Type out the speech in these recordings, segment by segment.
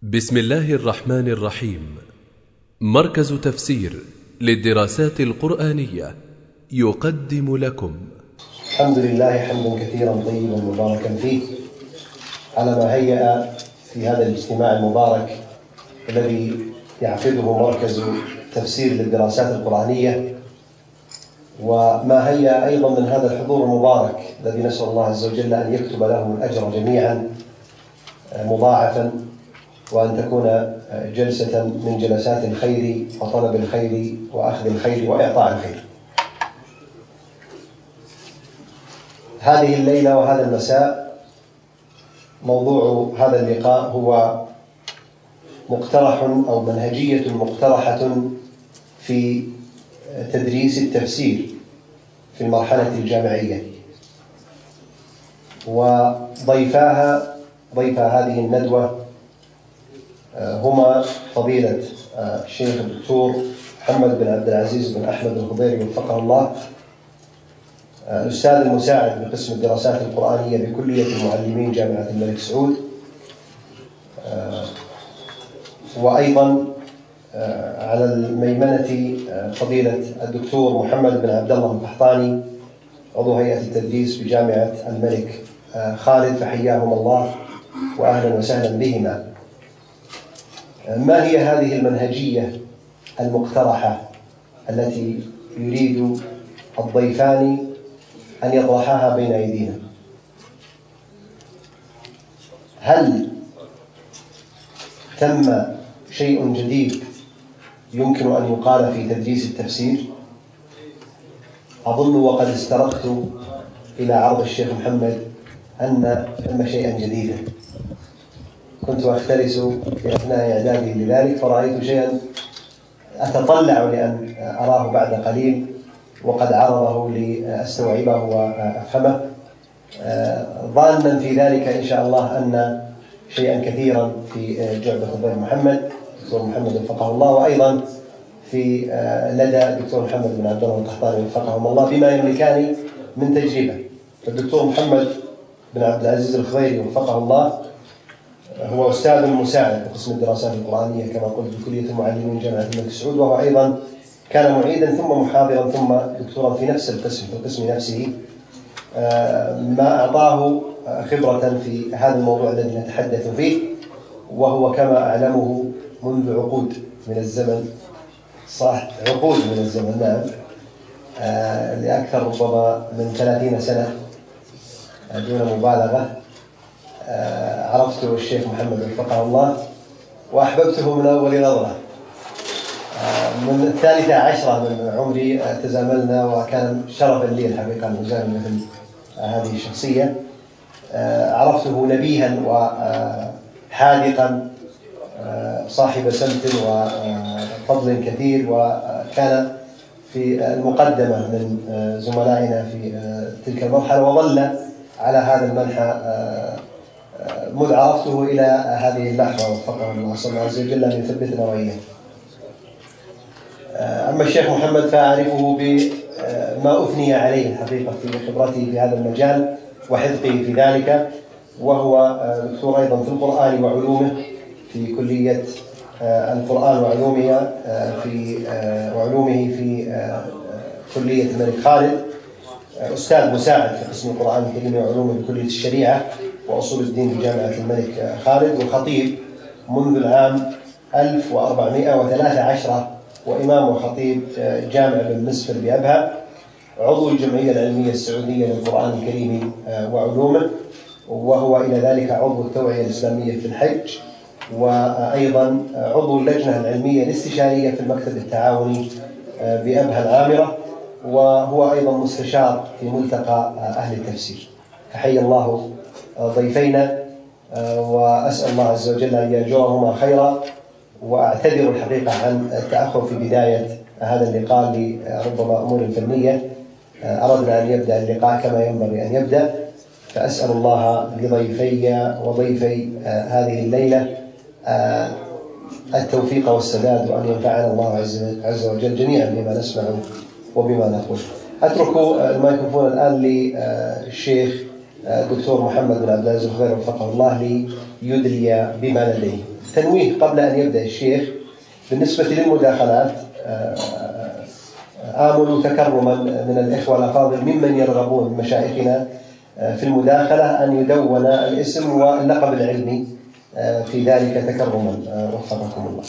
بسم الله الرحمن الرحيم. مركز تفسير للدراسات القرآنية يقدم لكم الحمد لله حمدا كثيرا طيبا مباركا فيه على ما هيأ في هذا الاجتماع المبارك الذي يعقده مركز تفسير للدراسات القرآنية، وما هيأ أيضا من هذا الحضور المبارك الذي نسأل الله عز وجل أن يكتب لهم الأجر جميعا مضاعفا، وأن تكون جلسة من جلسات الخير وطلب الخير وأخذ الخير وإعطاء الخير. هذه الليلة وهذا المساء موضوع هذا اللقاء هو مقترح أو منهجية مقترحة في تدريس التفسير في المرحلة الجامعية، وضيفا هذه الندوة هما فضيلة الشيخ الدكتور محمد بن عبد العزيز بن أحمد الخضيري وفقه الله، الأستاذ المساعد بقسم الدراسات القرآنية بكلية المعلمين جامعة الملك سعود، وأيضا على الميمنة فضيلة الدكتور محمد بن عبد الله القحطاني عضو هيئة التدريس بجامعة الملك خالد، فحياهم الله وأهلا وسهلا بهما. ما هي هذه المنهجية المقترحة التي يريد الضيفان أن يطرحاها بين أيدينا؟ هل تم شيء جديد يمكن أن يقال في تدريس التفسير؟ أظن وقد استرقت إلى عرض الشيخ محمد أن ثم شيئا جديدا، كنت أختلس في أثناء إعدادي لذلك فرأيت شيئا أتطلع لأن أراه بعد قليل وقد عرضه لأستوعبه وأفهمه، ظانا في ذلك إن شاء الله أن شيئا كثيرا في جعبة الضيف محمد دكتور محمد وفقه الله، وأيضا في لدى الدكتور محمد بن عبد الله القحطاني وفقهم الله بما يملكان من تجربة. فالدكتور محمد بن عبد العزيز الخضيري وفقه الله هو أستاذ مساعد بقسم الدراسات القرآنية كما قلت بكلية المعلمين جامعة الملك سعود، وهو أيضا كان معيدا ثم محاضرا ثم دكتورا في نفس القسم في القسم نفسه، ما أعطاه خبرة في هذا الموضوع الذي نتحدث فيه، وهو كما أعلمه منذ عقود من الزمن، صح عقود من الزمن، نعم، لأكثر ربما من 30 سنة دون مبالغة عرفت الشيخ محمد وفقه الله وأحببته من أول نظرة. من 13 من عمري تزاملنا، وكان شرفا لي الحقيقة أن أزامل مثل هذه الشخصية. عرفته نبيها وحاذقا صاحب سمت وفضل كثير، وكان في المقدمة من زملائنا في تلك المرحلة، وظل على هذا المنحى مذ عرفته إلى هذه اللحظة وفقه الله صلى الله عز وجل أن يثبتنا وإياه. أما الشيخ محمد فأعرفه بما أثني عليه الحقيقة في خبرته في هذا المجال وحذقه في ذلك، وهو دكتور أيضا في القرآن وعلومه في كلية القرآن وعلومه في كلية الملك خالد، أستاذ مساعد في قسم القرآن الكريم وعلومه بكلية الشريعة وأصول الدين بجامعة الملك خالد، وخطيب منذ العام 1413 وإمام وخطيب جامع بن مسفر بأبها، عضو الجمعية العلمية السعودية للقرآن الكريم وعلومه، وهو إلى ذلك عضو التوعية الإسلامية في الحج، وأيضا عضو اللجنة العلمية الاستشارية في المكتب التعاوني بأبها العامرة، وهو أيضا مستشار في ملتقى أهل التفسير. فحي الله ضيفينا، وأسأل الله عز وجل أن يجزاهما خيرا، وأعتذر الحقيقة عن التأخر في بداية هذا اللقاء لربما أمور فنية، أردنا أن يبدأ اللقاء كما ينبغي أن يبدأ، فأسأل الله لضيفي وضيفي هذه الليلة التوفيق والسداد، وأن ينفعنا الله عز وجل جميعا بما نسمع وبما نقول. أترك الميكروفون الآن للشيخ الدكتور محمد بن عبد العزيز الخضيري وفقه الله ليدلي بما لديه. تنويه قبل أن يبدأ الشيخ بالنسبة للمداخلات. آمل تكرما من الإخوة الأفاضل ممن يرغبون مشايخنا في المداخلة أن يدون الاسم واللقب العلمي في ذلك تكرما، وفقكم الله.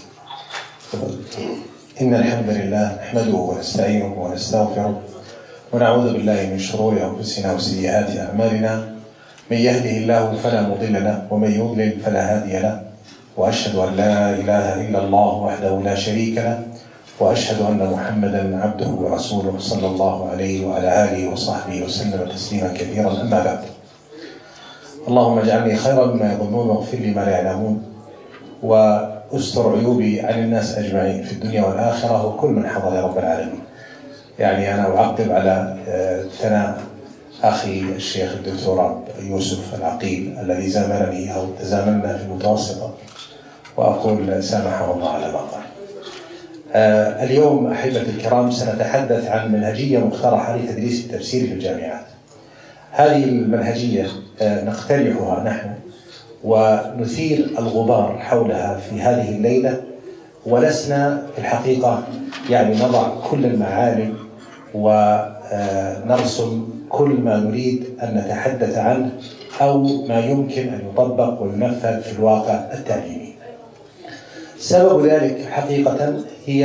إن الحمد لله نحمده ونستعينه ونستغفره ونعوذ بالله من شرور أنفسنا وسيئات أعمالنا، من يهده الله فلا مضل له ومن يضلل فلا هادي له، وأشهد أن لا إله إلا الله وحده لا شريك له، وأشهد أن محمدا عبده ورسوله صلى الله عليه وعلى آله وصحبه وسلم تسليما كثيرا. أما بعد، اللهم اجعلني خيرا مما يظنون واغفر لي ما لا يعلمون، واستر عيوبي عن الناس أجمعين في الدنيا والآخرة وكل من حضر يا رب العالمين. يعني أنا أعقب على ثناء أخي الشيخ الدكتور يوسف العقيل الذي زاملني أو تزاملنا في المتوسطة، وأقول سامحه الله على ما قال. اليوم أحبة الكرام سنتحدث عن منهجية مقترحة لتدريس التفسير في الجامعات. هذه المنهجية نقترحها نحن ونثير الغبار حولها في هذه الليلة، ولسنا في الحقيقة يعني نضع كل المعالم ونرسم كل ما نريد أن نتحدث عنه أو ما يمكن أن يطبق وينفذ في الواقع التعليمي. سبب ذلك حقيقة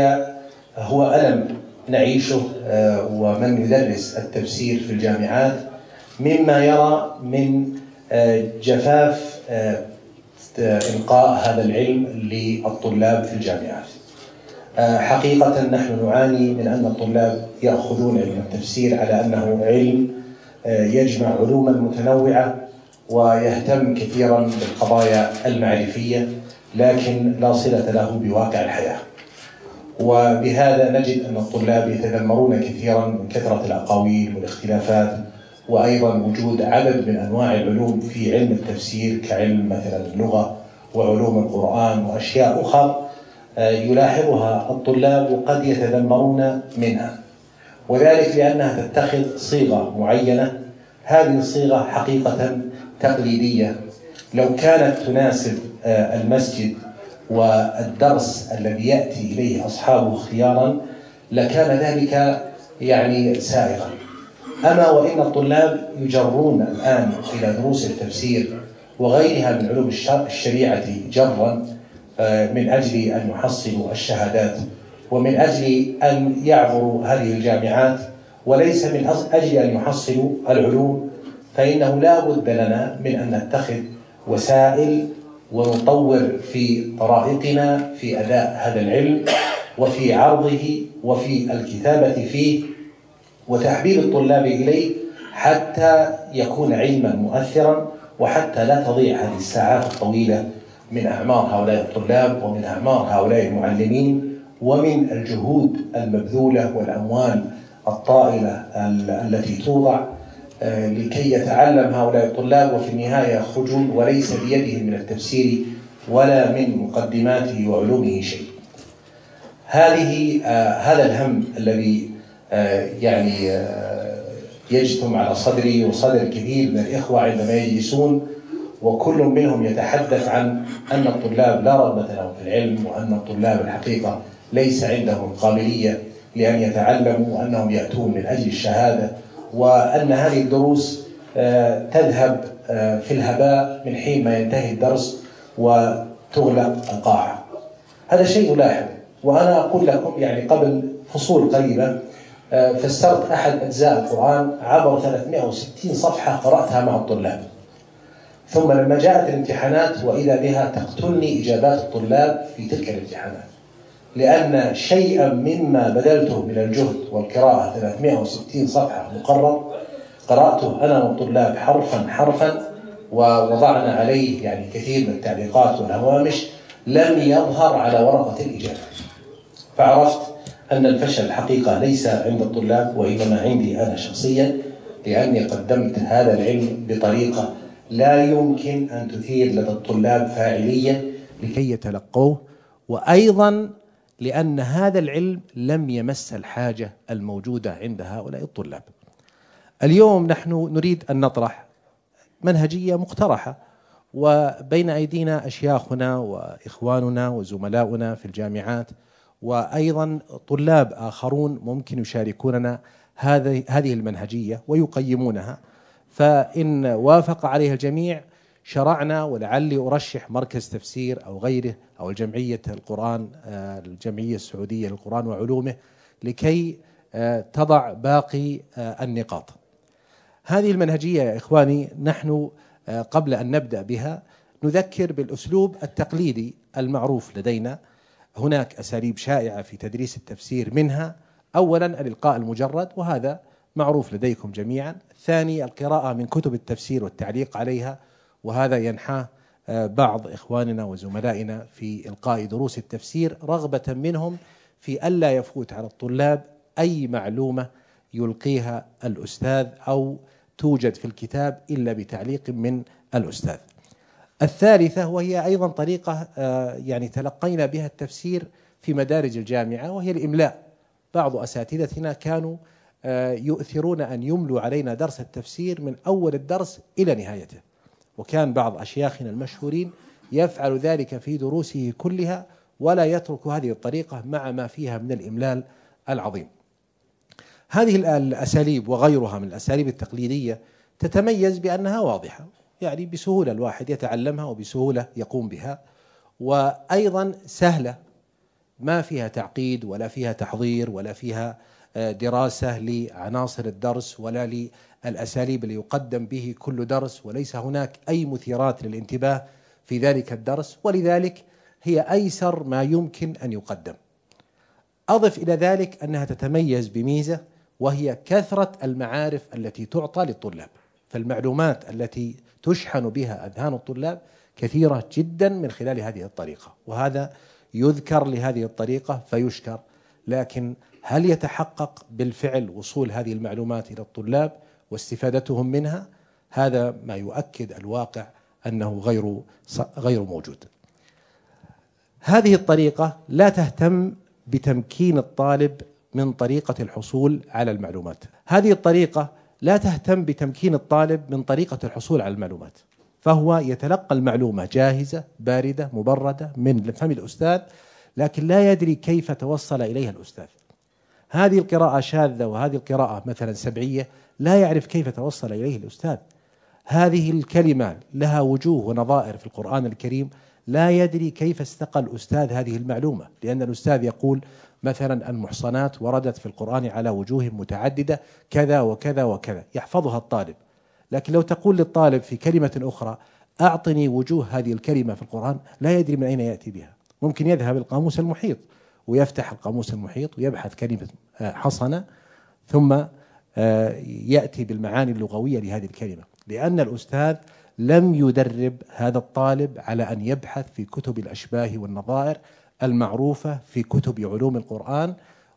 هو ألم نعيشه ومن يدرس التفسير في الجامعات، مما يرى من جفاف إلقاء هذا العلم للطلاب في الجامعات. حقيقة نحن نعاني من أن الطلاب يأخذون علم التفسير على أنه علم يجمع علوما متنوعة ويهتم كثيرا بالقضايا المعرفية، لكن لا صلة له بواقع الحياة. وبهذا نجد أن الطلاب يتذمرون كثيرا من كثرة الأقاويل والاختلافات، وأيضا وجود عدد من أنواع العلوم في علم التفسير كعلم مثلا اللغة وعلوم القرآن وأشياء أخرى يلاحظها الطلاب وقد يتذمرون منها، وذلك لأنها تتخذ صيغة معينة. هذه الصيغة حقيقة تقليدية، لو كانت تناسب المسجد والدرس الذي يأتي إليه أصحابه اختيارا لكان ذلك يعني سائغا. أما وإن الطلاب يجرون الآن إلى دروس التفسير وغيرها من علوم الشريعة جرا من أجل أن يحصلوا الشهادات ومن أجل أن يعبروا هذه الجامعات، وليس من أجل أن يحصلوا العلوم، فإنه لا بد لنا من أن نتخذ وسائل ونطور في طرائقنا في أداء هذا العلم وفي عرضه وفي الكتابة فيه وتحبيب الطلاب إليه، حتى يكون علما مؤثرا، وحتى لا تضيع هذه الساعات الطويلة من أعمار هؤلاء الطلاب ومن أعمار هؤلاء المعلمين ومن الجهود المبذولة والأموال الطائلة التي توضع لكي يتعلم هؤلاء الطلاب وفي النهاية يخرجون وليس بيدهم من التفسير ولا من مقدماته وعلومه شيء. هذا الهم الذي يعني يجتم على صدري وصدر كثير من الإخوة عندما يجلسون وكل منهم يتحدث عن أن الطلاب لا رغبة لهم في العلم، وأن الطلاب الحقيقة ليس عندهم قابلية لأن يتعلموا، وأنهم يأتون من أجل الشهادة، وأن هذه الدروس تذهب في الهباء من حين ما ينتهي الدرس وتغلق القاعة. هذا شيء لاحظ. وأنا أقول لكم يعني قبل فصول قريبة فسرت أحد أجزاء القرآن عبر 360 صفحة قرأتها مع الطلاب، ثم لما جاءت الامتحانات وإذا بها تقتلني إجابات الطلاب في تلك الامتحانات، لأن شيئا مما بذلته من الجهد والقراءة 360 صفحة مقرر قرأته أنا والطلاب حرفا حرفا، ووضعنا عليه يعني كثير من التعليقات والهوامش، لم يظهر على ورقة الإجابة. فعرفت أن الفشل الحقيقة ليس عند الطلاب وإنما عندي أنا شخصيا، لأني قدمت هذا العلم بطريقة لا يمكن أن تثير لدى الطلاب فاعلية لكي يتلقوه، وأيضا لأن هذا العلم لم يمس الحاجة الموجودة عند هؤلاء الطلاب. اليوم نحن نريد أن نطرح منهجية مقترحة، وبين أيدينا أشياخنا وإخواننا وزملاؤنا في الجامعات، وأيضا طلاب آخرون ممكن يشاركوننا هذه المنهجية ويقيمونها، فإن وافق عليها الجميع شرعنا، ولعلي أرشح مركز تفسير أو غيره أو الجمعية السعودية للقرآن وعلومه لكي تضع باقي النقاط. هذه المنهجية يا إخواني نحن قبل أن نبدأ بها نذكر بالأسلوب التقليدي المعروف لدينا. هناك أساليب شائعة في تدريس التفسير، منها أولا الإلقاء المجرد، وهذا معروف لديكم جميعا. ثاني القراءة من كتب التفسير والتعليق عليها، وهذا ينحاه بعض إخواننا وزملائنا في إلقاء دروس التفسير رغبة منهم في ألا يفوت على الطلاب أي معلومة يلقيها الأستاذ أو توجد في الكتاب إلا بتعليق من الأستاذ. الثالثة وهي أيضا طريقة تلقينا بها التفسير في مدارج الجامعة، وهي الإملاء. بعض أساتذتنا كانوا يؤثرون أن يملوا علينا درس التفسير من أول الدرس إلى نهايته، وكان بعض أشياخنا المشهورين يفعل ذلك في دروسه كلها ولا يترك هذه الطريقة مع ما فيها من الإملال العظيم. هذه الأساليب وغيرها من الأساليب التقليدية تتميز بأنها واضحة، يعني بسهولة الواحد يتعلمها وبسهولة يقوم بها، وأيضا سهلة، ما فيها تعقيد ولا فيها تحضير ولا فيها دراسة لعناصر الدرس ولا للأساليب اللي يقدم به كل درس، وليس هناك أي مثيرات للانتباه في ذلك الدرس، ولذلك هي أيسر ما يمكن أن يقدم. أضف إلى ذلك أنها تتميز بميزة، وهي كثرة المعارف التي تعطى للطلاب، فالمعلومات التي تشحن بها أذهان الطلاب كثيرة جدا من خلال هذه الطريقة، وهذا يذكر لهذه الطريقة فيشكر، لكن هل يتحقق بالفعل وصول هذه المعلومات إلى الطلاب واستفادتهم منها؟ هذا ما يؤكد الواقع أنه غير موجود. هذه الطريقة لا تهتم بتمكين الطالب من طريقة الحصول على المعلومات، هذه الطريقة لا تهتم بتمكين الطالب من طريقة الحصول على المعلومات، فهو يتلقى المعلومة جاهزة باردة مبردة من فم الأستاذ، لكن لا يدري كيف توصل إليها الأستاذ. هذه القراءة شاذة وهذه القراءة مثلا سبعية، لا يعرف كيف توصل إليه الأستاذ. هذه الكلمة لها وجوه ونظائر في القرآن الكريم، لا يدري كيف استقى الأستاذ هذه المعلومة، لأن الأستاذ يقول مثلا المحصنات وردت في القرآن على وجوه متعددة كذا وكذا وكذا، يحفظها الطالب، لكن لو تقول للطالب في كلمة أخرى أعطني وجوه هذه الكلمة في القرآن، لا يدري من أين يأتي بها. ممكن يذهب القاموس المحيط ويفتح القاموس المحيط ويبحث كلمة حصنة ثم يأتي بالمعاني اللغوية لهذه الكلمة، لأن الأستاذ لم يدرب هذا الطالب على أن يبحث في كتب الأشباه والنظائر المعروفة في كتب علوم القرآن،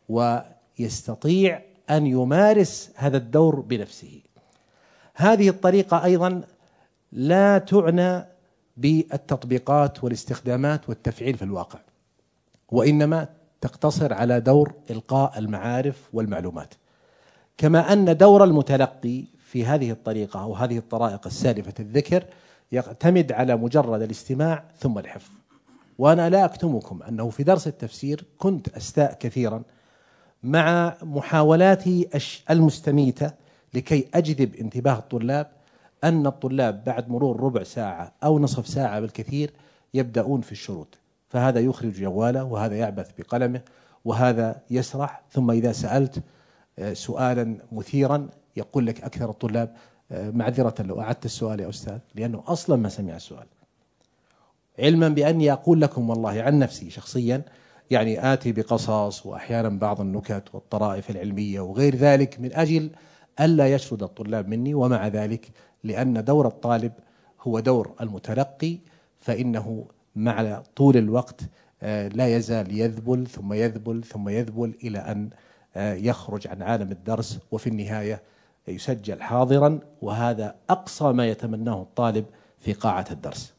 ويستطيع أن يمارس هذا الدور بنفسه. هذه الطريقة أيضا لا تعنى بالتطبيقات والاستخدامات والتفعيل في الواقع، وإنما تقتصر على دور إلقاء المعارف والمعلومات، كما أن دور المتلقي في هذه الطريقة أو هذه الطرائق السالفة الذكر يعتمد على مجرد الاستماع ثم الحفظ. وأنا لا أكتمكم أنه في درس التفسير كنت أستاء كثيرا مع محاولاتي المستميتة لكي أجذب انتباه الطلاب، أن الطلاب بعد مرور ربع ساعة أو نصف ساعة بالكثير يبدأون في الشروط، فهذا يخرج جواله وهذا يعبث بقلمه وهذا يسرح، ثم إذا سألت سؤالا مثيرا يقول لك أكثر الطلاب معذرة لو أعدت السؤال يا أستاذ، لأنه أصلا ما سمع السؤال. علما بأني أقول لكم والله عن نفسي شخصيا، يعني آتي بقصص وأحيانا بعض النكت والطرائف العلمية وغير ذلك من أجل ألا يشرد الطلاب مني، ومع ذلك لأن دور الطالب هو دور المتلقي، فإنه مع طول الوقت لا يزال يذبل ثم يذبل ثم يذبل إلى أن يخرج عن عالم الدرس، وفي النهاية يسجل حاضرا، وهذا أقصى ما يتمناه الطالب في قاعة الدرس.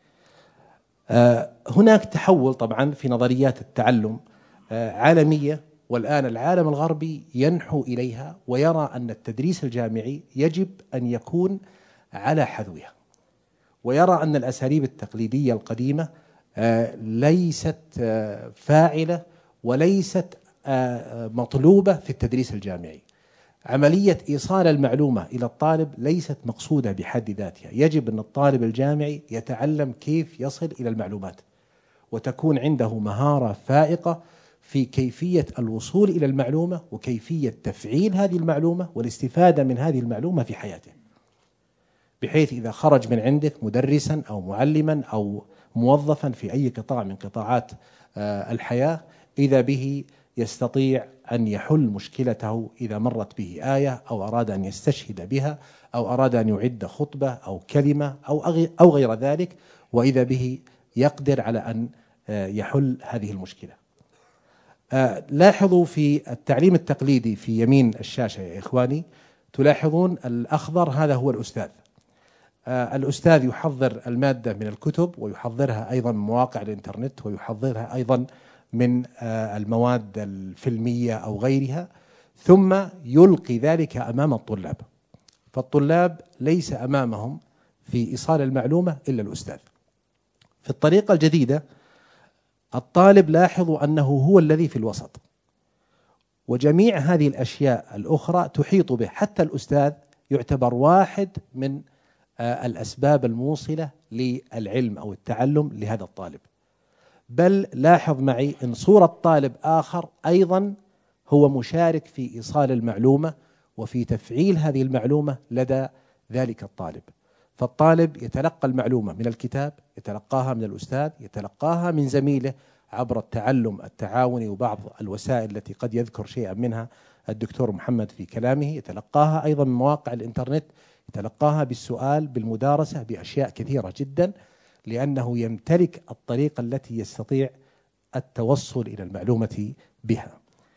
هناك تحول طبعا في نظريات التعلم عالمية، والآن العالم الغربي ينحو إليها ويرى أن التدريس الجامعي يجب أن يكون على حذوها، ويرى أن الأساليب التقليدية القديمة ليست فاعلة وليست مطلوبة في التدريس الجامعي. عملية إيصال المعلومة إلى الطالب ليست مقصودة بحد ذاتها، يجب أن الطالب الجامعي يتعلم كيف يصل إلى المعلومات، وتكون عنده مهارة فائقة في كيفية الوصول إلى المعلومة وكيفية تفعيل هذه المعلومة والاستفادة من هذه المعلومة في حياته، بحيث إذا خرج من عندك مدرسا أو معلما أو موظفا في أي قطاع من قطاعات الحياة، إذا به يستطيع أن يحل مشكلته إذا مرت به آية أو أراد أن يستشهد بها أو أراد أن يعد خطبة أو كلمة أو غير ذلك، وإذا به يقدر على أن يحل هذه المشكلة. لاحظوا في التعليم التقليدي في يمين الشاشة يا إخواني، تلاحظون الأخضر هذا هو الأستاذ. الأستاذ يحضر المادة من الكتب، ويحضرها أيضا من مواقع الإنترنت، ويحضرها أيضا من المواد الفيلمية أو غيرها، ثم يلقي ذلك أمام الطلاب. فالطلاب ليس أمامهم في إيصال المعلومة إلا الأستاذ. في الطريقة الجديدة الطالب لاحظوا أنه هو الذي في الوسط، وجميع هذه الأشياء الأخرى تحيط به، حتى الأستاذ يعتبر واحد من الأسباب الموصلة للعلم أو التعلم لهذا الطالب. بل لاحظ معي أن صورة طالب آخر أيضا هو مشارك في إيصال المعلومة وفي تفعيل هذه المعلومة لدى ذلك الطالب. فالطالب يتلقى المعلومة من الكتاب، يتلقاها من الأستاذ، يتلقاها من زميله عبر التعلم التعاوني وبعض الوسائل التي قد يذكر شيئا منها الدكتور محمد في كلامه، يتلقاها أيضا من مواقع الإنترنت، يتلقاها بالسؤال، بالمدارسة، بأشياء كثيرة جدا، لأنه يمتلك الطريقة التي يستطيع التوصل إلى المعلومة بها.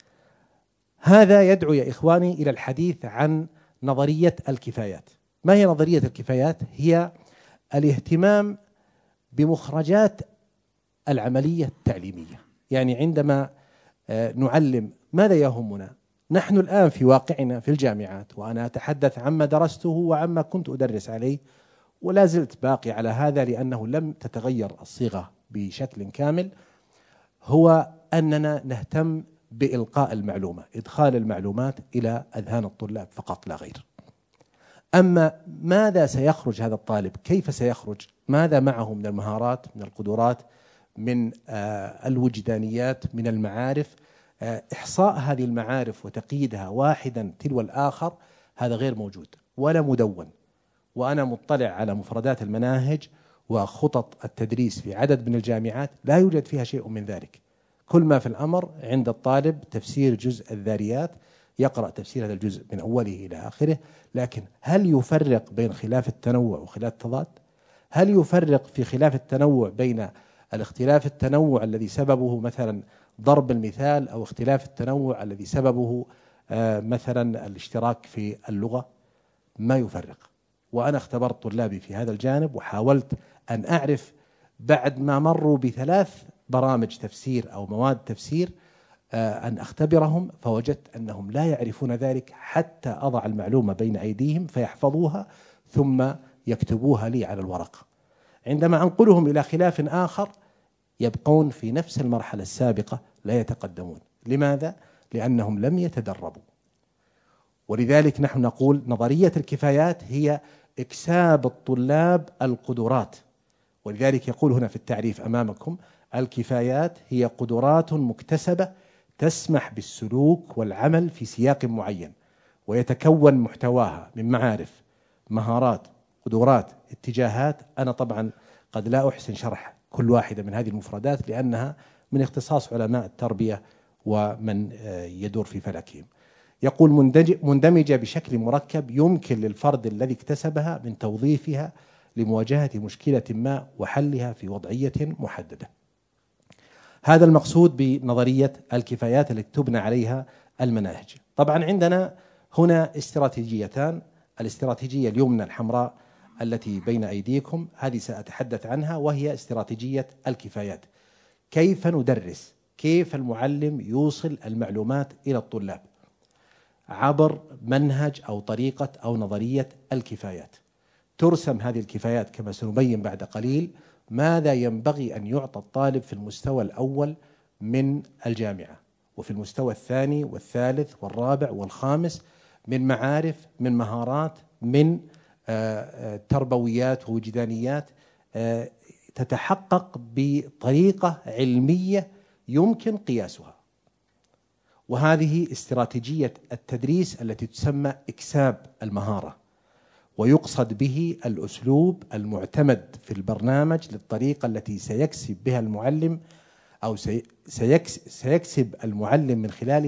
هذا يدعو يا إخواني إلى الحديث عن نظرية الكفايات. ما هي نظرية الكفايات؟ هي الاهتمام بمخرجات العملية التعليمية. يعني عندما نعلم ماذا يهمنا؟ نحن الآن في واقعنا في الجامعات، وأنا أتحدث عما درسته وعما كنت أدرس عليه، ولا زلت باقي على هذا لأنه لم تتغير الصيغة بشكل كامل، هو أننا نهتم بإلقاء المعلومة، إدخال المعلومات إلى أذهان الطلاب فقط لا غير. أما ماذا سيخرج هذا الطالب؟ كيف سيخرج؟ ماذا معه من المهارات، من القدرات، من الوجدانيات، من المعارف؟ إحصاء هذه المعارف وتقييدها واحدا تلو الآخر هذا غير موجود ولا مدون. وأنا مطلع على مفردات المناهج وخطط التدريس في عدد من الجامعات لا يوجد فيها شيء من ذلك. كل ما في الأمر عند الطالب تفسير جزء الذاريات، يقرأ تفسير هذا الجزء من أوله إلى آخره، لكن هل يفرق بين خلاف التنوع وخلاف التضاد؟ هل يفرق في خلاف التنوع بين الاختلاف التنوع الذي سببه مثلا ضرب المثال، أو اختلاف التنوع الذي سببه مثلا الاشتراك في اللغة؟ ما يفرق. وأنا اختبرت طلابي في هذا الجانب، وحاولت أن أعرف بعد ما مروا ب3 برامج تفسير أو مواد تفسير أن أختبرهم، فوجدت أنهم لا يعرفون ذلك حتى أضع المعلومة بين أيديهم فيحفظوها ثم يكتبوها لي على الورق. عندما أنقلهم إلى خلاف آخر يبقون في نفس المرحلة السابقة لا يتقدمون. لماذا؟ لأنهم لم يتدربوا. ولذلك نحن نقول نظرية الكفايات هي إكساب الطلاب القدرات. ولذلك يقول هنا في التعريف أمامكم: الكفايات هي قدرات مكتسبة تسمح بالسلوك والعمل في سياق معين، ويتكون محتواها من معارف، مهارات، قدرات، اتجاهات. أنا طبعا قد لا أحسن شرح كل واحدة من هذه المفردات لأنها من اختصاص علماء التربية ومن يدور في فلكهم. يقول مندمجة بشكل مركب يمكن للفرد الذي اكتسبها من توظيفها لمواجهة مشكلة ما وحلها في وضعية محددة. هذا المقصود بنظرية الكفايات التي تبنى عليها المناهج. طبعا عندنا هنا استراتيجيتان: الاستراتيجية اليمنى الحمراء التي بين أيديكم هذه سأتحدث عنها، وهي استراتيجية الكفايات. كيف ندرس؟ كيف المعلم يوصل المعلومات إلى الطلاب عبر منهج أو طريقة أو نظرية الكفايات؟ ترسم هذه الكفايات كما سنبين بعد قليل ماذا ينبغي أن يعطى الطالب في المستوى الأول من الجامعة، وفي المستوى الثاني والثالث والرابع والخامس من معارف، من مهارات، من تربويات ووجدانيات تتحقق بطريقة علمية يمكن قياسها. وهذه استراتيجية التدريس التي تسمى إكساب المهارة، ويقصد به الأسلوب المعتمد في البرنامج للطريقة التي سيكسب بها المعلم أو سيكسب المعلم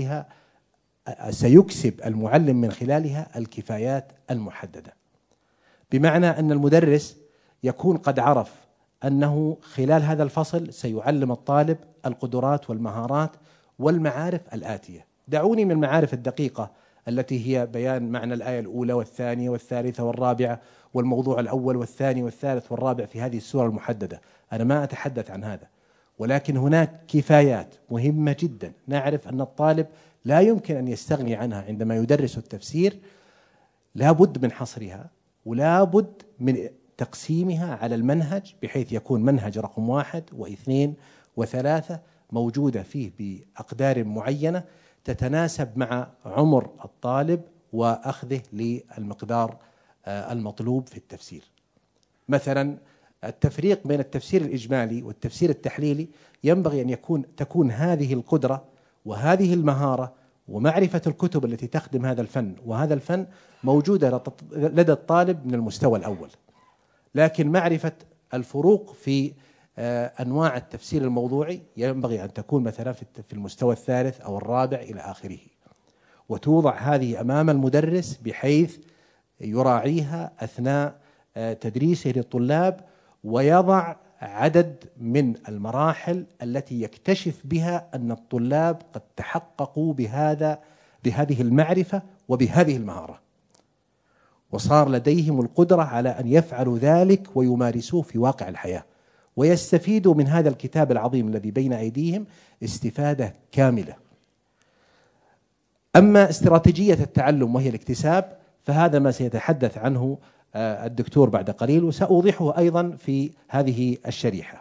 من خلالها الكفايات المحددة. بمعنى أن المدرس يكون قد عرف أنه خلال هذا الفصل سيعلم الطالب القدرات والمهارات والمعارف الآتية. دعوني من المعارف الدقيقة التي هي بيان معنى الآية الأولى والثانية والثالثة والرابعة والموضوع الأول والثاني والثالث والرابع في هذه السورة المحددة، أنا ما أتحدث عن هذا، ولكن هناك كفايات مهمة جدا نعرف أن الطالب لا يمكن أن يستغني عنها عندما يدرس التفسير، لا بد من حصرها ولا بد من تقسيمها على المنهج، بحيث يكون منهج رقم 1 و2 و3 موجودة فيه بأقدار معينة تتناسب مع عمر الطالب وأخذه للمقدار المطلوب في التفسير. مثلا التفريق بين التفسير الإجمالي والتفسير التحليلي ينبغي أن تكون هذه القدرة وهذه المهارة ومعرفة الكتب التي تخدم هذا الفن وهذا الفن موجودة لدى الطالب من المستوى الأول. لكن معرفة الفروق في أنواع التفسير الموضوعي ينبغي أن تكون مثلا في المستوى الثالث أو الرابع إلى آخره، وتوضع هذه أمام المدرس بحيث يراعيها أثناء تدريسه للطلاب، ويضع عدد من المراحل التي يكتشف بها أن الطلاب قد تحققوا بهذه المعرفة وبهذه المهارة، وصار لديهم القدرة على أن يفعلوا ذلك ويمارسوه في واقع الحياة، ويستفيدوا من هذا الكتاب العظيم الذي بين أيديهم استفادة كاملة. أما استراتيجية التعلم وهي الاكتساب فهذا ما سيتحدث عنه الدكتور بعد قليل، وسأوضحه أيضا في هذه الشريحة.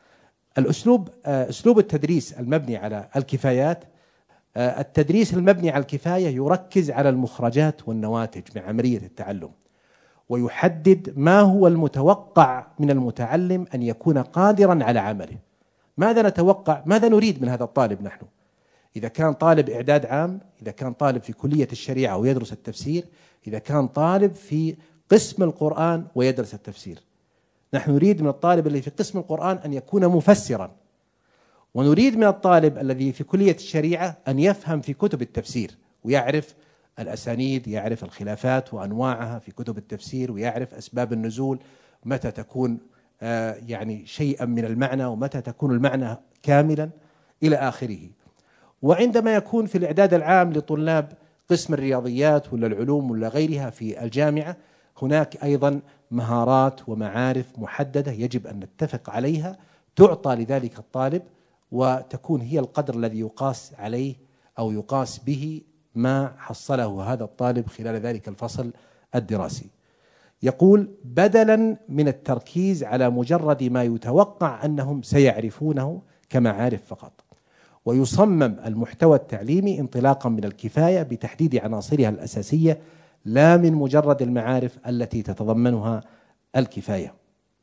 أسلوب التدريس المبني على الكفايات. التدريس المبني على الكفاية يركز على المخرجات والنواتج من عملية التعلم، ويحدد ما هو المتوقع من المتعلم أن يكون قادرا على عمله. ماذا نتوقع؟ ماذا نريد من هذا الطالب نحن؟ إذا كان طالب إعداد عام، إذا كان طالب في كلية الشريعة ويدرس التفسير، إذا كان طالب في قسم القرآن ويدرس التفسير، نحن نريد من الطالب الذي في قسم القرآن أن يكون مفسرا، ونريد من الطالب الذي في كلية الشريعة أن يفهم في كتب التفسير ويعرف الأسانيد، يعرف الخلافات وأنواعها في كتب التفسير، ويعرف أسباب النزول، متى تكون يعني شيئا من المعنى ومتى تكون المعنى كاملا إلى آخره. وعندما يكون في الإعداد العام لطلاب قسم الرياضيات ولا العلوم ولا غيرها في الجامعة، هناك أيضا مهارات ومعارف محددة يجب أن نتفق عليها تعطى لذلك الطالب، وتكون هي القدر الذي يقاس عليه أو يقاس به ما حصله هذا الطالب خلال ذلك الفصل الدراسي. يقول: بدلا من التركيز على مجرد ما يتوقع أنهم سيعرفونه كمعارف فقط، ويصمم المحتوى التعليمي انطلاقا من الكفاية بتحديد عناصرها الأساسية لا من مجرد المعارف التي تتضمنها الكفاية.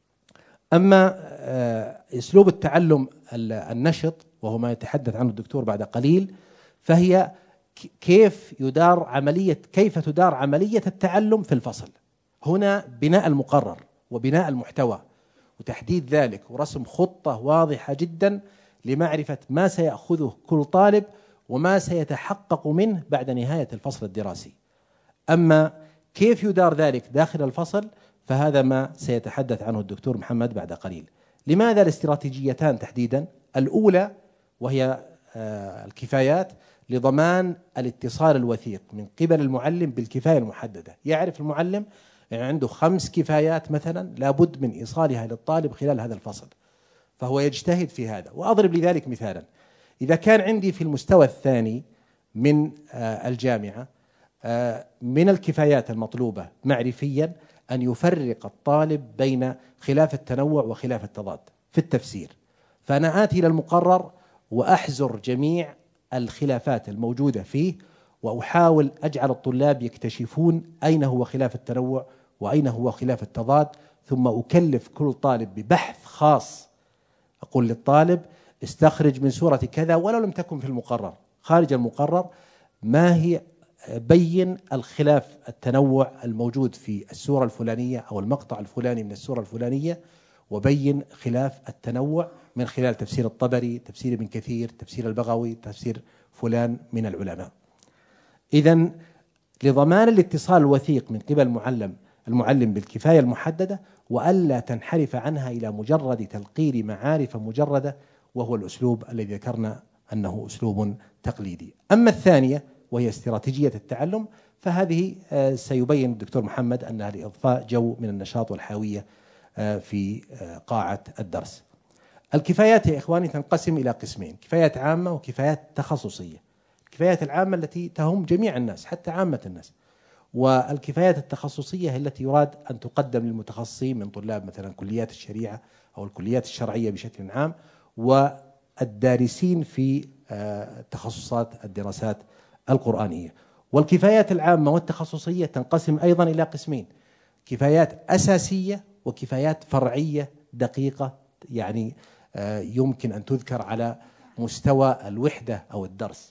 أما أسلوب التعلم النشط وهو ما يتحدث عنه الدكتور بعد قليل، فهي كيف تدار عملية التعلم في الفصل. هنا بناء المقرر وبناء المحتوى وتحديد ذلك ورسم خطة واضحة جدا لمعرفة ما سيأخذه كل طالب وما سيتحقق منه بعد نهاية الفصل الدراسي. أما كيف يدار ذلك داخل الفصل فهذا ما سيتحدث عنه الدكتور محمد بعد قليل. لماذا الاستراتيجيتان تحديدا؟ الأولى وهي الكفايات لضمان الاتصال الوثيق من قبل المعلم بالكفاية المحددة. يعرف المعلم يعني عنده 5 كفايات مثلا لابد من إيصالها للطالب خلال هذا الفصل، فهو يجتهد في هذا. وأضرب لذلك مثالا: إذا كان عندي في المستوى الثاني من الجامعة من الكفايات المطلوبة معرفيا أن يفرق الطالب بين خلاف التنوع وخلاف التضاد في التفسير. فأنا آتي إلى المقرر وأحزر جميع الخلافات الموجودة فيه، وأحاول أجعل الطلاب يكتشفون أين هو خلاف التنوع وأين هو خلاف التضاد، ثم أكلف كل طالب ببحث خاص. أقول للطالب استخرج من سورة كذا ولو لم تكن في المقرر، خارج المقرر، ما هي بين الخلاف التنوع الموجود في السورة الفلانية أو المقطع الفلاني من السورة الفلانية، وبين خلاف التنوع من خلال تفسير الطبري، تفسير ابن كثير، تفسير البغوي، تفسير فلان من العلماء. إذن لضمان الاتصال الوثيق من قبل المعلم بالكفاية المحددة، وألا تنحرف عنها إلى مجرد تلقين معارف مجردة، وهو الأسلوب الذي ذكرنا أنه أسلوب تقليدي. أما الثانية وهي استراتيجية التعلم، فهذه سيبين الدكتور محمد أنها لإضفاء جو من النشاط والحيوية في قاعة الدرس. الكفايات يا إخواني تنقسم إلى قسمين: كفايات عامة وكفايات تخصصية. الكفايات العامة التي تهم جميع الناس حتى عامة الناس، والكفايات التخصصية هي التي يراد أن تقدم للمتخصصين من طلاب مثلا كليات الشريعة أو الكليات الشرعية بشكل عام، والدارسين في تخصصات الدراسات القرآنية. والكفايات العامة والتخصصية تنقسم أيضا إلى قسمين: كفايات أساسية وكفايات فرعية دقيقة، يعني يمكن أن تذكر على مستوى الوحدة أو الدرس.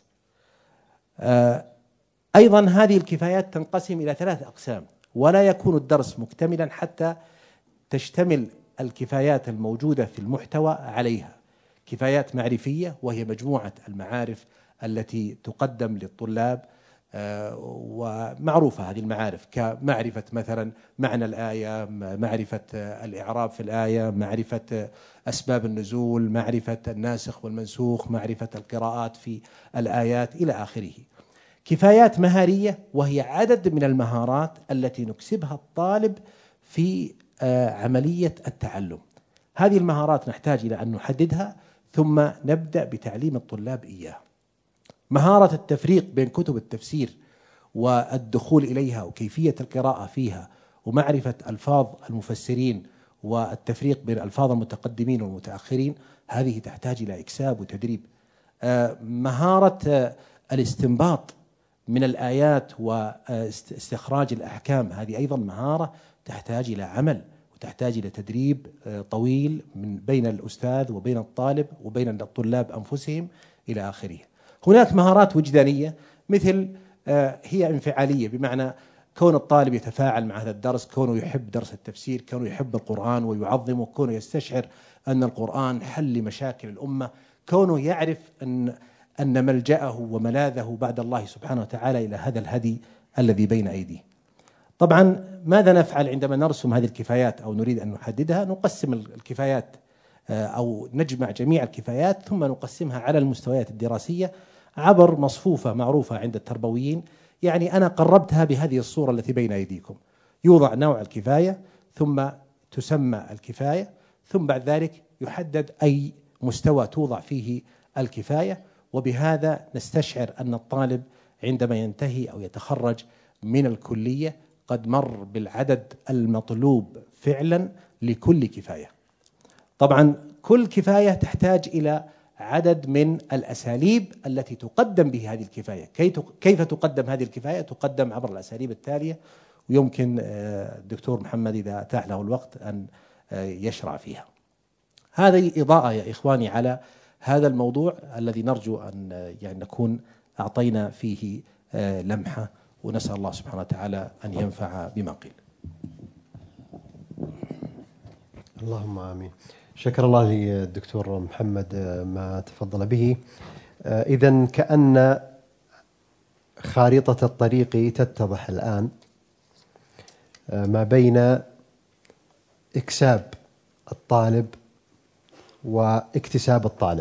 أيضا هذه الكفايات تنقسم إلى 3 أقسام، ولا يكون الدرس مكتملا حتى تشتمل الكفايات الموجودة في المحتوى عليها. كفايات معرفية وهي مجموعة المعارف التي تقدم للطلاب، ومعروفة هذه المعارف كمعرفة مثلا معنى الآية، معرفة الإعراب في الآية، معرفة أسباب النزول، معرفة الناسخ والمنسوخ، معرفة القراءات في الآيات إلى آخره. كفايات مهارية وهي عدد من المهارات التي نكسبها الطالب في عملية التعلم. هذه المهارات نحتاج إلى أن نحددها ثم نبدأ بتعليم الطلاب إياها. مهارة التفريق بين كتب التفسير والدخول إليها وكيفية القراءة فيها، ومعرفة ألفاظ المفسرين والتفريق بين ألفاظ المتقدمين والمتأخرين، هذه تحتاج إلى إكساب وتدريب. مهارة الاستنباط من الآيات واستخراج الأحكام، هذه أيضا مهارة تحتاج إلى عمل وتحتاج إلى تدريب طويل من بين الأستاذ وبين الطالب وبين الطلاب أنفسهم إلى آخره. هناك مهارات وجدانية مثل هي انفعالية، بمعنى كون الطالب يتفاعل مع هذا الدرس، كونه يحب درس التفسير، كونه يحب القرآن ويعظمه، كونه يستشعر أن القرآن حل لمشاكل الأمة، كونه يعرف أن ملجأه وملاذه بعد الله سبحانه وتعالى إلى هذا الهدي الذي بين أيديه. طبعا ماذا نفعل عندما نرسم هذه الكفايات أو نريد أن نحددها؟ نقسم الكفايات أو نجمع جميع الكفايات ثم نقسمها على المستويات الدراسية عبر مصفوفة معروفة عند التربويين. يعني أنا قربتها بهذه الصورة التي بين أيديكم: يوضع نوع الكفاية ثم تسمى الكفاية، ثم بعد ذلك يحدد أي مستوى توضع فيه الكفاية، وبهذا نستشعر أن الطالب عندما ينتهي أو يتخرج من الكلية قد مر بالعدد المطلوب فعلا لكل كفاية. طبعا كل كفاية تحتاج إلى عدد من الأساليب التي تقدم به هذه الكفاية. كيف تقدم هذه الكفاية؟ تقدم عبر الأساليب التالية، ويمكن الدكتور محمد إذا أتاح له الوقت أن يشرع فيها. هذه إضاءة يا إخواني على هذا الموضوع الذي نرجو أن يعني نكون أعطينا فيه لمحة، ونسأل الله سبحانه وتعالى أن ينفع بما قيل. اللهم آمين. شكر الله للدكتور محمد ما تفضل به. إذن كأن خارطة الطريق تتضح الآن ما بين إكساب الطالب واكتساب الطالب.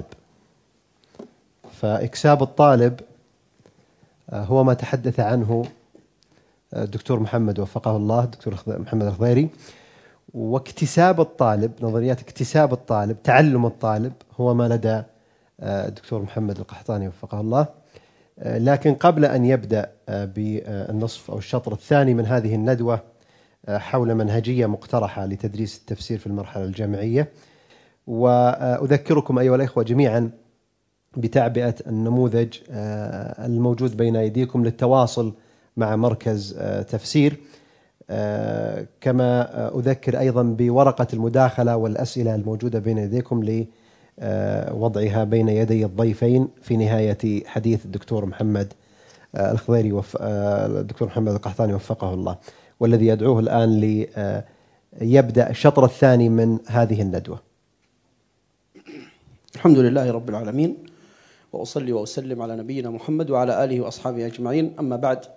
فإكساب الطالب هو ما تحدث عنه الدكتور محمد وفقه الله، الدكتور محمد الخضيري. واكتساب الطالب، نظريات اكتساب الطالب، تعلم الطالب، هو ما لدى الدكتور محمد القحطاني وفقه الله. لكن قبل أن يبدأ بالنصف أو الشطر الثاني من هذه الندوة حول منهجية مقترحة لتدريس التفسير في المرحلة الجامعية. وأذكركم أيها الأخوة جميعا بتعبئة النموذج الموجود بين أيديكم للتواصل مع مركز تفسير، كما أذكر أيضا بورقة المداخلة والأسئلة الموجودة بين يديكم لوضعها بين يدي الضيفين في نهاية حديث الدكتور محمد الخضيري الدكتور محمد القحطاني وفقه الله، والذي يدعوه الآن ليبدأ الشطر الثاني من هذه الندوة. الحمد لله رب العالمين، وأصلي وأسلم على نبينا محمد وعلى آله وأصحابه أجمعين. أما بعد،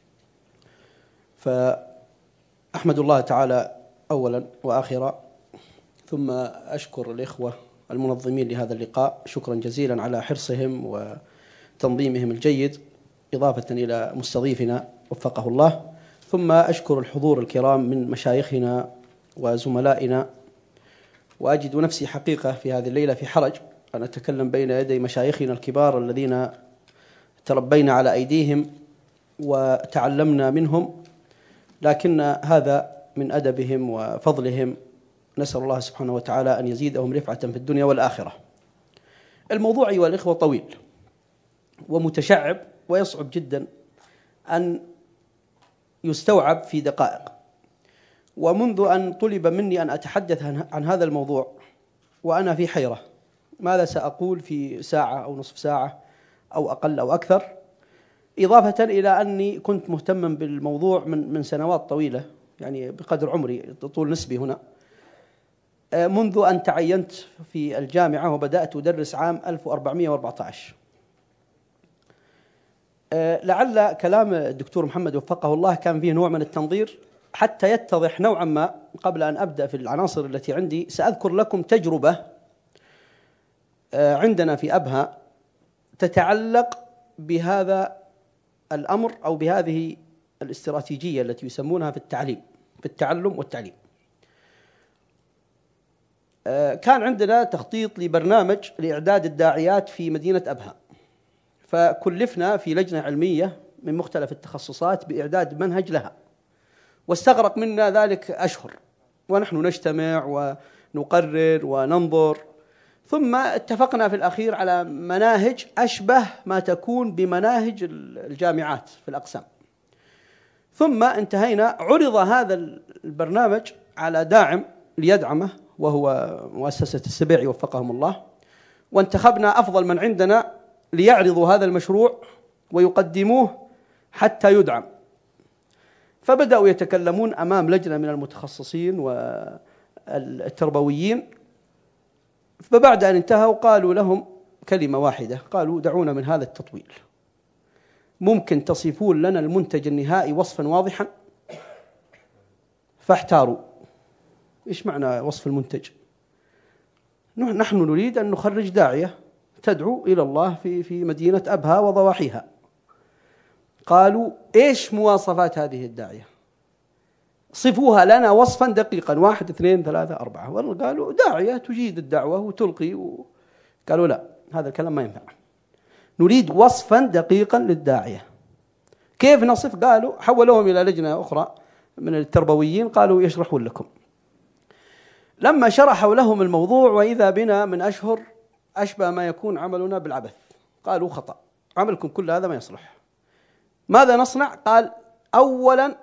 فأحمد الله تعالى أولا وآخرا، ثم أشكر الإخوة المنظمين لهذا اللقاء شكرا جزيلا على حرصهم وتنظيمهم الجيد، إضافة إلى مستضيفنا وفقه الله. ثم أشكر الحضور الكرام من مشايخنا وزملائنا، وأجد نفسي حقيقة في هذه الليلة في حرج أن أتكلم بين يدي مشايخنا الكبار الذين تربينا على أيديهم وتعلمنا منهم، لكن هذا من أدبهم وفضلهم، نسأل الله سبحانه وتعالى أن يزيدهم رفعة في الدنيا والآخرة. الموضوع أيها الإخوة طويل ومتشعب، ويصعب جدا أن يستوعب في دقائق. ومنذ أن طلب مني أن أتحدث عن هذا الموضوع وأنا في حيرة، ماذا سأقول في ساعة أو نصف ساعة أو أقل أو أكثر، إضافة إلى أني كنت مهتما بالموضوع من سنوات طويلة، يعني بقدر عمري، طول نسبي هنا، منذ أن تعينت في الجامعة وبدأت أدرس عام 1414. لعل كلام الدكتور محمد وفقه الله كان فيه نوع من التنظير حتى يتضح نوعا ما. قبل أن أبدأ في العناصر التي عندي، سأذكر لكم تجربة عندنا في أبها تتعلق بهذا الأمر أو بهذه الاستراتيجية التي يسمونها في التعليم، في التعلم والتعليم. كان عندنا تخطيط لبرنامج لإعداد الداعيات في مدينة أبها، فكلفنا في لجنة علمية من مختلف التخصصات بإعداد منهج لها، واستغرق منا ذلك أشهر، ونحن نجتمع ونقرر وننظر، ثم اتفقنا في الأخير على مناهج أشبه ما تكون بمناهج الجامعات في الأقسام. ثم انتهينا، عرض هذا البرنامج على داعم ليدعمه وهو مؤسسة السبيعي وفقهم الله، وانتخبنا أفضل من عندنا ليعرضوا هذا المشروع ويقدموه حتى يدعم. فبدأوا يتكلمون أمام لجنة من المتخصصين والتربويين، فبعد أن انتهوا قالوا لهم كلمة واحدة، قالوا: دعونا من هذا التطويل، ممكن تصفون لنا المنتج النهائي وصفا واضحا؟ فاحتاروا، إيش معنى وصف المنتج؟ نحن نريد أن نخرج داعية تدعو إلى الله في مدينة أبها وضواحيها. قالوا: إيش مواصفات هذه الداعية؟ صفوها لنا وصفا دقيقا، 1 2 3 4. قالوا: داعية تجيد الدعوة وتلقي قالوا: لا، هذا الكلام ما ينفع، نريد وصفا دقيقا للداعية. كيف نصف؟ قالوا، حولوهم إلى لجنة أخرى من التربويين، قالوا: يشرحون لكم. لما شرحوا لهم الموضوع، وإذا بنا من أشهر أشبه ما يكون عملنا بالعبث. قالوا: خطأ، عملكم كل هذا ما يصلح. ماذا نصنع؟ قال: أولا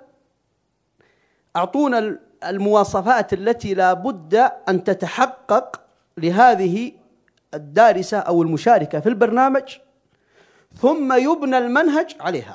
أعطونا المواصفات التي لا بد أن تتحقق لهذه الدارسة أو المشاركة في البرنامج، ثم يبنى المنهج عليها.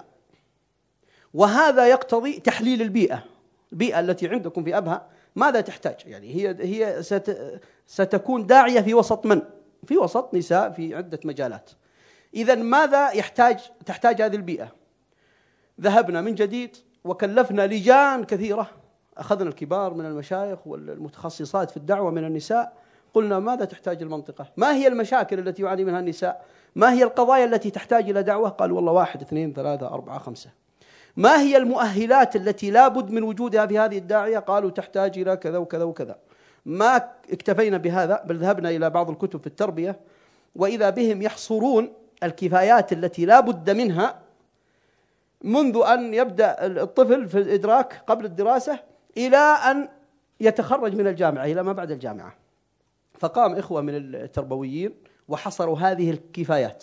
وهذا يقتضي تحليل البيئة التي عندكم في أبها، ماذا تحتاج؟ يعني هي ستكون داعية في وسط من؟ في وسط نساء في عدة مجالات. إذن ماذا تحتاج هذه البيئة؟ ذهبنا من جديد وكلفنا لجان كثيرة، أخذنا الكبار من المشايخ والمتخصصات في الدعوة من النساء، قلنا: ماذا تحتاج المنطقة؟ ما هي المشاكل التي يعاني منها النساء؟ ما هي القضايا التي تحتاج إلى دعوة؟ قالوا: والله 1 2 3 4 5. ما هي المؤهلات التي لا بد من وجودها في هذه الداعية؟ قالوا: تحتاج إلى كذا وكذا وكذا. ما اكتفينا بهذا، بل ذهبنا إلى بعض الكتب في التربية، وإذا بهم يحصرون الكفايات التي لا بد منها منذ أن يبدأ الطفل في الإدراك قبل الدراسة إلى أن يتخرج من الجامعة إلى ما بعد الجامعة. فقام إخوة من التربويين وحصروا هذه الكفايات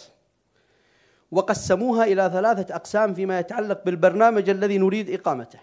وقسموها إلى 3 أقسام فيما يتعلق بالبرنامج الذي نريد إقامته.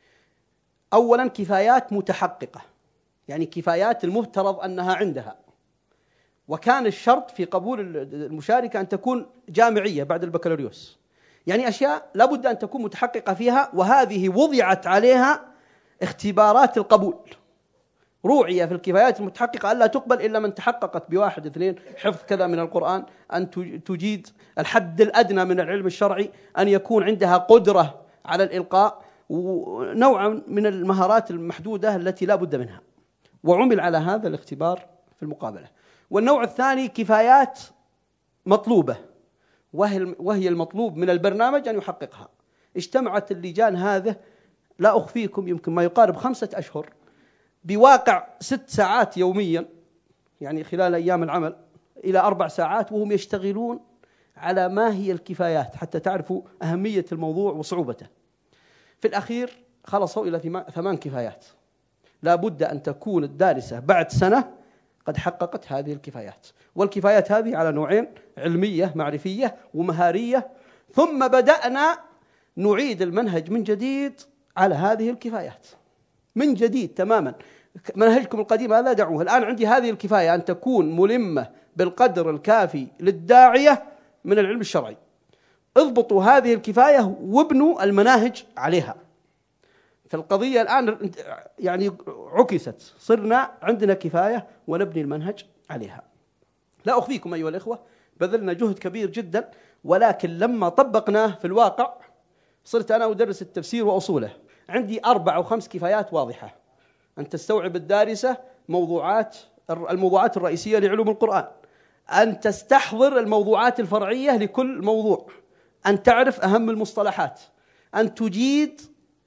أولا كفايات متحققة، يعني كفايات المفترض أنها عندها، وكان الشرط في قبول المشاركة أن تكون جامعية بعد البكالوريوس، يعني أشياء لابد أن تكون متحققة فيها، وهذه وضعت عليها اختبارات القبول. روعي في الكفايات المتحققة ألا تقبل إلا من تحققت ب1 2 حفظ كذا من القرآن، أن تجيد الحد الأدنى من العلم الشرعي، أن يكون عندها قدرة على الإلقاء، ونوعا من المهارات المحدودة التي لا بد منها. وعمل على هذا الاختبار في المقابلة. والنوع الثاني كفايات مطلوبة، وهي المطلوب من البرنامج أن يحققها. اجتمعت اللجان هذا لا أخفيكم يمكن ما يقارب 5 أشهر بواقع 6 ساعات يوميا، يعني خلال أيام العمل إلى 4 ساعات، وهم يشتغلون على ما هي الكفايات حتى تعرفوا أهمية الموضوع وصعوبته. في الأخير خلصوا إلى 8 كفايات لا بد أن تكون الدارسة بعد سنة قد حققت هذه الكفايات. والكفايات هذه على نوعين: علمية معرفية ومهارية. ثم بدأنا نعيد المنهج من جديد على هذه الكفايات من جديد تماما. منهجكم القديم هذا دعوه، الآن عندي هذه الكفاية أن تكون ملمة بالقدر الكافي للداعية من العلم الشرعي. اضبطوا هذه الكفاية وابنوا المناهج عليها. فالقضية الآن يعني عكست، صرنا عندنا كفاية ونبني المنهج عليها. لا أخفيكم أيها الإخوة بذلنا جهد كبير جدا، ولكن لما طبقناه في الواقع صرت أنا أدرس التفسير وأصوله، عندي 4 أو 5 كفايات واضحة: أن تستوعب الدارسة الموضوعات الرئيسية لعلوم القرآن، أن تستحضر الموضوعات الفرعية لكل موضوع، أن تعرف أهم المصطلحات، أن تجيد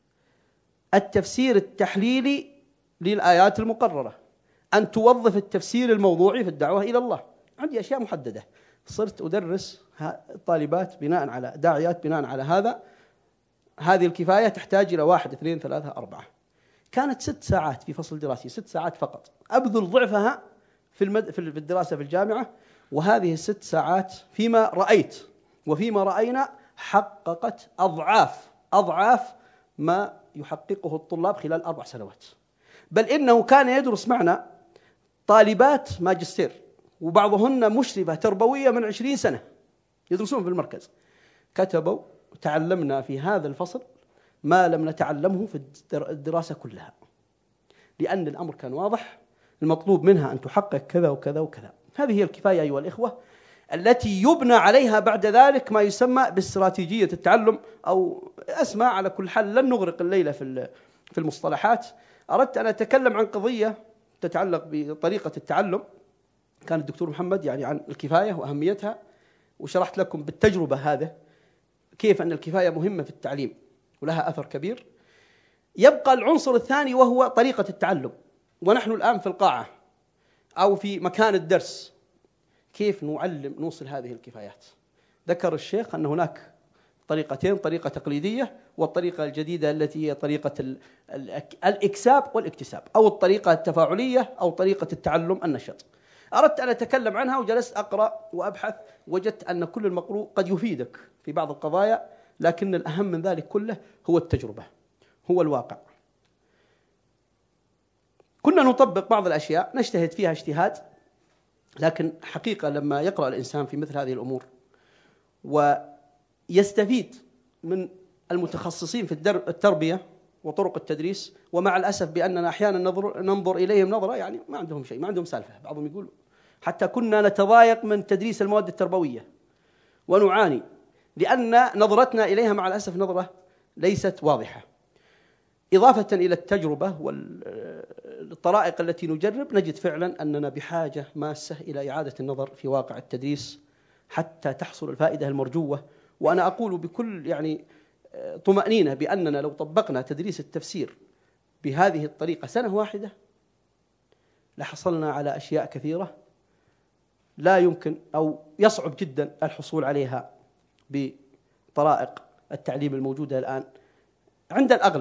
التفسير التحليلي للآيات المقررة، أن توظف التفسير الموضوعي في الدعوة إلى الله. عندي أشياء محددة. صرت أدرس الطالبات بناء على داعيات بناء على هذه الكفاية تحتاج إلى 1 2 3 4. كانت 6 ساعات في فصل دراسي، 6 ساعات فقط، أبذل ضعفها في الدراسة في الجامعة. وهذه 6 ساعات فيما رأيت وفيما رأينا حققت أضعاف ما يحققه الطلاب خلال 4 سنوات. بل إنه كان يدرس معنا طالبات ماجستير وبعضهن مشرفة تربوية من 20 سنة يدرسون في المركز، كتبوا: تعلمنا في هذا الفصل ما لم نتعلمه في الدراسة كلها، لأن الأمر كان واضح، المطلوب منها أن تحقق كذا وكذا وكذا. هذه هي الكفاية أيها الإخوة التي يبنى عليها بعد ذلك ما يسمى باستراتيجية التعلم، أو أسماء على كل حال لن نغرق الليلة في المصطلحات. أردت أن أتكلم عن قضية تتعلق بطريقة التعلم. كان الدكتور محمد يعني عن الكفاية وأهميتها، وشرحت لكم بالتجربة هذا كيف أن الكفاية مهمة في التعليم ولها أثر كبير. يبقى العنصر الثاني وهو طريقة التعلم. ونحن الآن في القاعة أو في مكان الدرس، كيف نوصل هذه الكفايات؟ ذكر الشيخ أن هناك طريقتين: طريقة تقليدية والطريقة الجديدة التي هي طريقة الإكساب والاكتساب، أو الطريقة التفاعلية أو طريقة التعلم النشط. أردت أن أتكلم عنها وجلست أقرأ وأبحث، وجدت أن كل المقروء قد يفيدك في بعض القضايا، لكن الأهم من ذلك كله هو التجربة، هو الواقع. كنا نطبق بعض الأشياء نجتهد فيها اجتهاد، لكن حقيقة لما يقرأ الإنسان في مثل هذه الأمور ويستفيد من المتخصصين في التربية وطرق التدريس، ومع الأسف بأننا أحيانا ننظر إليهم نظرة يعني ما عندهم شيء، ما عندهم سالفة. بعضهم يقول حتى كنا نتضايق من تدريس المواد التربوية ونعاني، لأن نظرتنا إليها مع الأسف نظرة ليست واضحة. إضافة إلى التجربة والطرائق التي نجرب، نجد فعلا أننا بحاجة ماسة إلى إعادة النظر في واقع التدريس حتى تحصل الفائدة المرجوة. وأنا أقول بكل يعني طمأنينة بأننا لو طبقنا تدريس التفسير بهذه الطريقة سنة واحدة لحصلنا على أشياء كثيرة لا يمكن أو يصعب جدا الحصول عليها بطرائق التعليم الموجودة الآن عند الأغلب.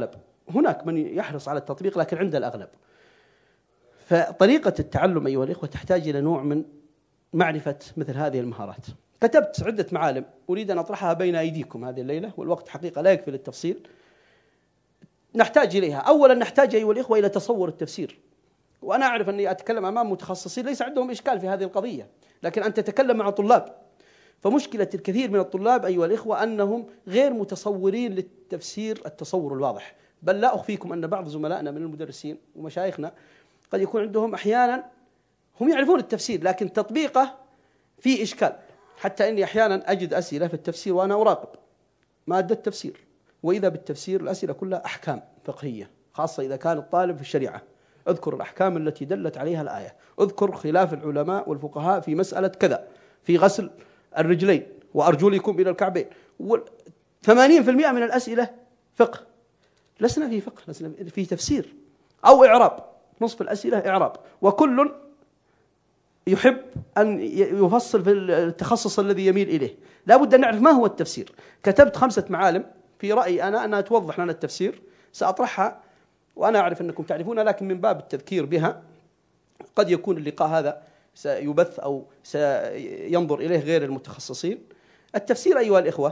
هناك من يحرص على التطبيق لكن عند الأغلب. فطريقة التعلم أيها الإخوة تحتاج إلى نوع من معرفة مثل هذه المهارات. كتبت عدة معالم أريد أن أطرحها بين أيديكم هذه الليلة، والوقت حقيقة لا يكفي للتفصيل. نحتاج إليها. أولا نحتاج أيها الإخوة إلى تصور التفسير، وأنا أعرف أني أتكلم أمام متخصصين ليس عندهم إشكال في هذه القضية، لكن أن تتكلم مع طلاب. فمشكلة الكثير من الطلاب أيها الإخوة أنهم غير متصورين للتفسير التصور الواضح. بل لا أخفيكم أن بعض زملائنا من المدرسين ومشايخنا قد يكون عندهم أحيانا هم يعرفون التفسير لكن تطبيقه فيه إشكال، حتى أني أحيانا أجد أسئلة في التفسير وأنا أراقب مادة التفسير، وإذا بالتفسير الأسئلة كلها أحكام فقهية، خاصة إذا كان الطالب في الشريعة. اذكر الأحكام التي دلت عليها الآية، اذكر خلاف العلماء والفقهاء في مسألة كذا، في غسل الرجلين وأرجلكم إلى الكعبين. 80% من الأسئلة فقه. لسنا في فقه، لسنا في تفسير أو إعراب. نصف الأسئلة إعراب، وكل يحب أن يفصل في التخصص الذي يميل إليه. لا بد أن نعرف ما هو التفسير. كتبت 5 معالم في رأيي أنا أنها توضح لنا التفسير، سأطرحها وأنا أعرف أنكم تعرفونها، لكن من باب التذكير بها. قد يكون اللقاء هذا سيبث أو سينظر إليه غير المتخصصين. التفسير أيها الإخوة،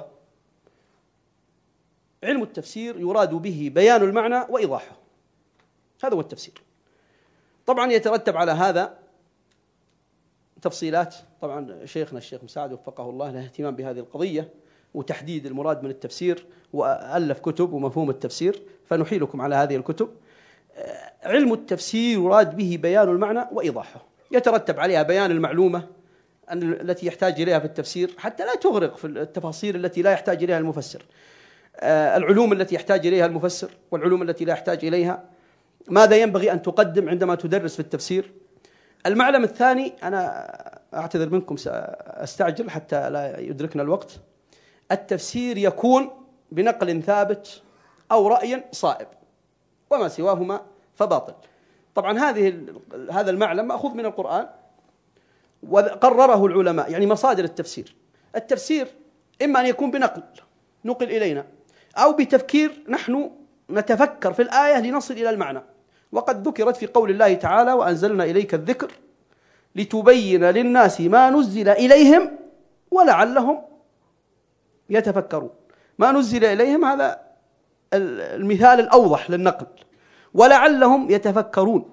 علم التفسير يراد به بيان المعنى وإيضاحه، هذا هو التفسير. طبعا يترتب على هذا تفصيلات. طبعا شيخنا الشيخ مساعد وفقه الله له اهتمام بهذه القضية وتحديد المراد من التفسير، وألف كتب ومفهوم التفسير، فنحيلكم على هذه الكتب. علم التفسير يراد به بيان المعنى وإيضاحه، يترتب عليها بيان المعلومة التي يحتاج إليها في التفسير حتى لا تغرق في التفاصيل التي لا يحتاج إليها المفسر، العلوم التي يحتاج إليها المفسر والعلوم التي لا يحتاج إليها، ماذا ينبغي أن تقدم عندما تدرس في التفسير. المعلم الثاني، أنا أعتذر منكم سأستعجل حتى لا يدركنا الوقت. التفسير يكون بنقل ثابت أو رأي صائب، وما سواهما فباطل. طبعا هذا المعلم مأخوذ من القرآن وقرره العلماء، يعني مصادر التفسير. التفسير إما أن يكون نقل إلينا، أو بتفكير نحن نتفكر في الآية لنصل إلى المعنى. وقد ذكرت في قول الله تعالى: وأنزلنا إليك الذكر لتبين للناس ما نزل إليهم ولعلهم يتفكرون. ما نزل إليهم هذا المثال الأوضح للنقل، ولعلهم يتفكرون.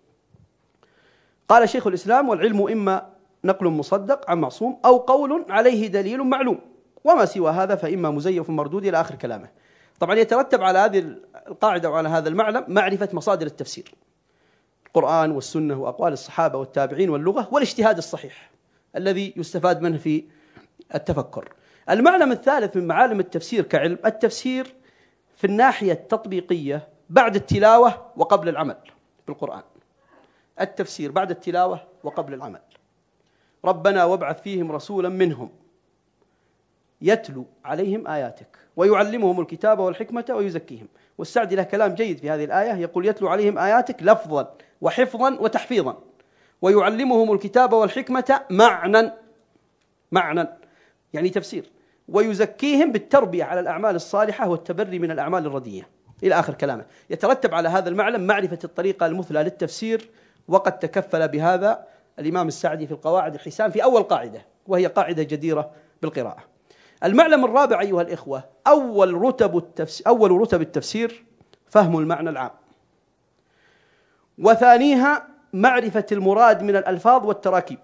قال شيخ الإسلام: والعلم إما نقل مصدق عن معصوم أو قول عليه دليل معلوم، وما سوى هذا فإما مزيف مردود، إلى آخر كلامه. طبعا يترتب على هذه القاعدة وعلى هذا المعلم معرفة مصادر التفسير، القرآن والسنة وأقوال الصحابة والتابعين واللغة والاجتهاد الصحيح الذي يستفاد منه في التفكر. المعلم الثالث من معالم التفسير كعلم، التفسير في الناحية التطبيقية بعد التلاوة وقبل العمل بالقرآن. التفسير بعد التلاوة وقبل العمل. ربنا وابعث فيهم رسولا منهم يتلو عليهم آياتك ويعلمهم الكتاب والحكمة ويزكيهم. والسعدي له كلام جيد في هذه الآية، يقول: يتلو عليهم آياتك لفظا وحفظا وتحفيظا، ويعلمهم الكتاب والحكمة معنى يعني تفسير، ويزكيهم بالتربية على الأعمال الصالحة والتبري من الأعمال الرديئة، إلى آخر كلامه. يترتب على هذا المعلم معرفة الطريقة المثلى للتفسير، وقد تكفل بهذا الإمام السعدي في القواعد الحسان في أول قاعدة، وهي قاعدة جديرة بالقراءة. المعلم الرابع أيها الإخوة، أول رتب التفسير فهم المعنى العام، وثانيها معرفة المراد من الألفاظ والتراكيب،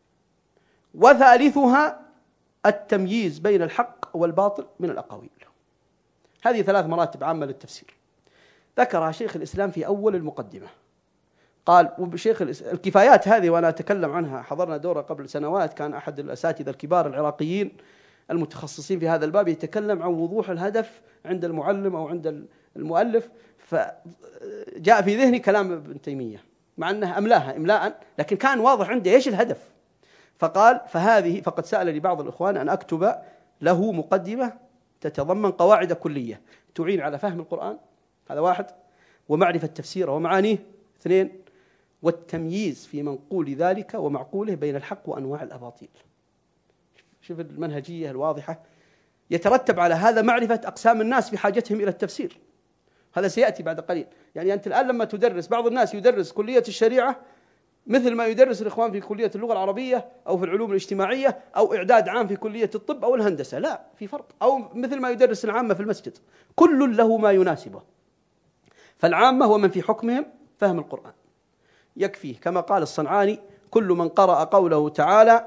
وثالثها التمييز بين الحق والباطل من الأقاويل. هذه 3 مراتب عامة للتفسير ذكرها شيخ الإسلام في أول المقدمة. قال وبشيخ الكفايات هذه، وأنا أتكلم عنها، حضرنا دورة قبل سنوات، كان أحد الأساتذة الكبار العراقيين المتخصصين في هذا الباب يتكلم عن وضوح الهدف عند المعلم أو عند المؤلف، فجاء في ذهني كلام ابن تيمية، مع أنه أملاها إملاء، لكن كان واضح عنده إيش الهدف. فقال: فقد سألني بعض الإخوان أن أكتب له مقدمة تتضمن قواعد كلية تعين على فهم القرآن، هذا 1، ومعرفة تفسيره ومعانيه 2، والتمييز في منقول ذلك ومعقوله بين الحق وأنواع الأباطيل. شوف المنهجية الواضحة. يترتب على هذا معرفة أقسام الناس في حاجتهم إلى التفسير. هذا سيأتي بعد قليل. يعني أنت الآن لما تدرس، بعض الناس يدرس كلية الشريعة مثل ما يدرس الإخوان في كلية اللغة العربية أو في العلوم الاجتماعية أو إعداد عام في كلية الطب أو الهندسة، لا، في فرق. أو مثل ما يدرس العامة في المسجد، كل له ما يناسبه. فالعامة هو من في حكمهم فهم القرآن يكفيه، كما قال الصنعاني: كل من قرأ قوله تعالى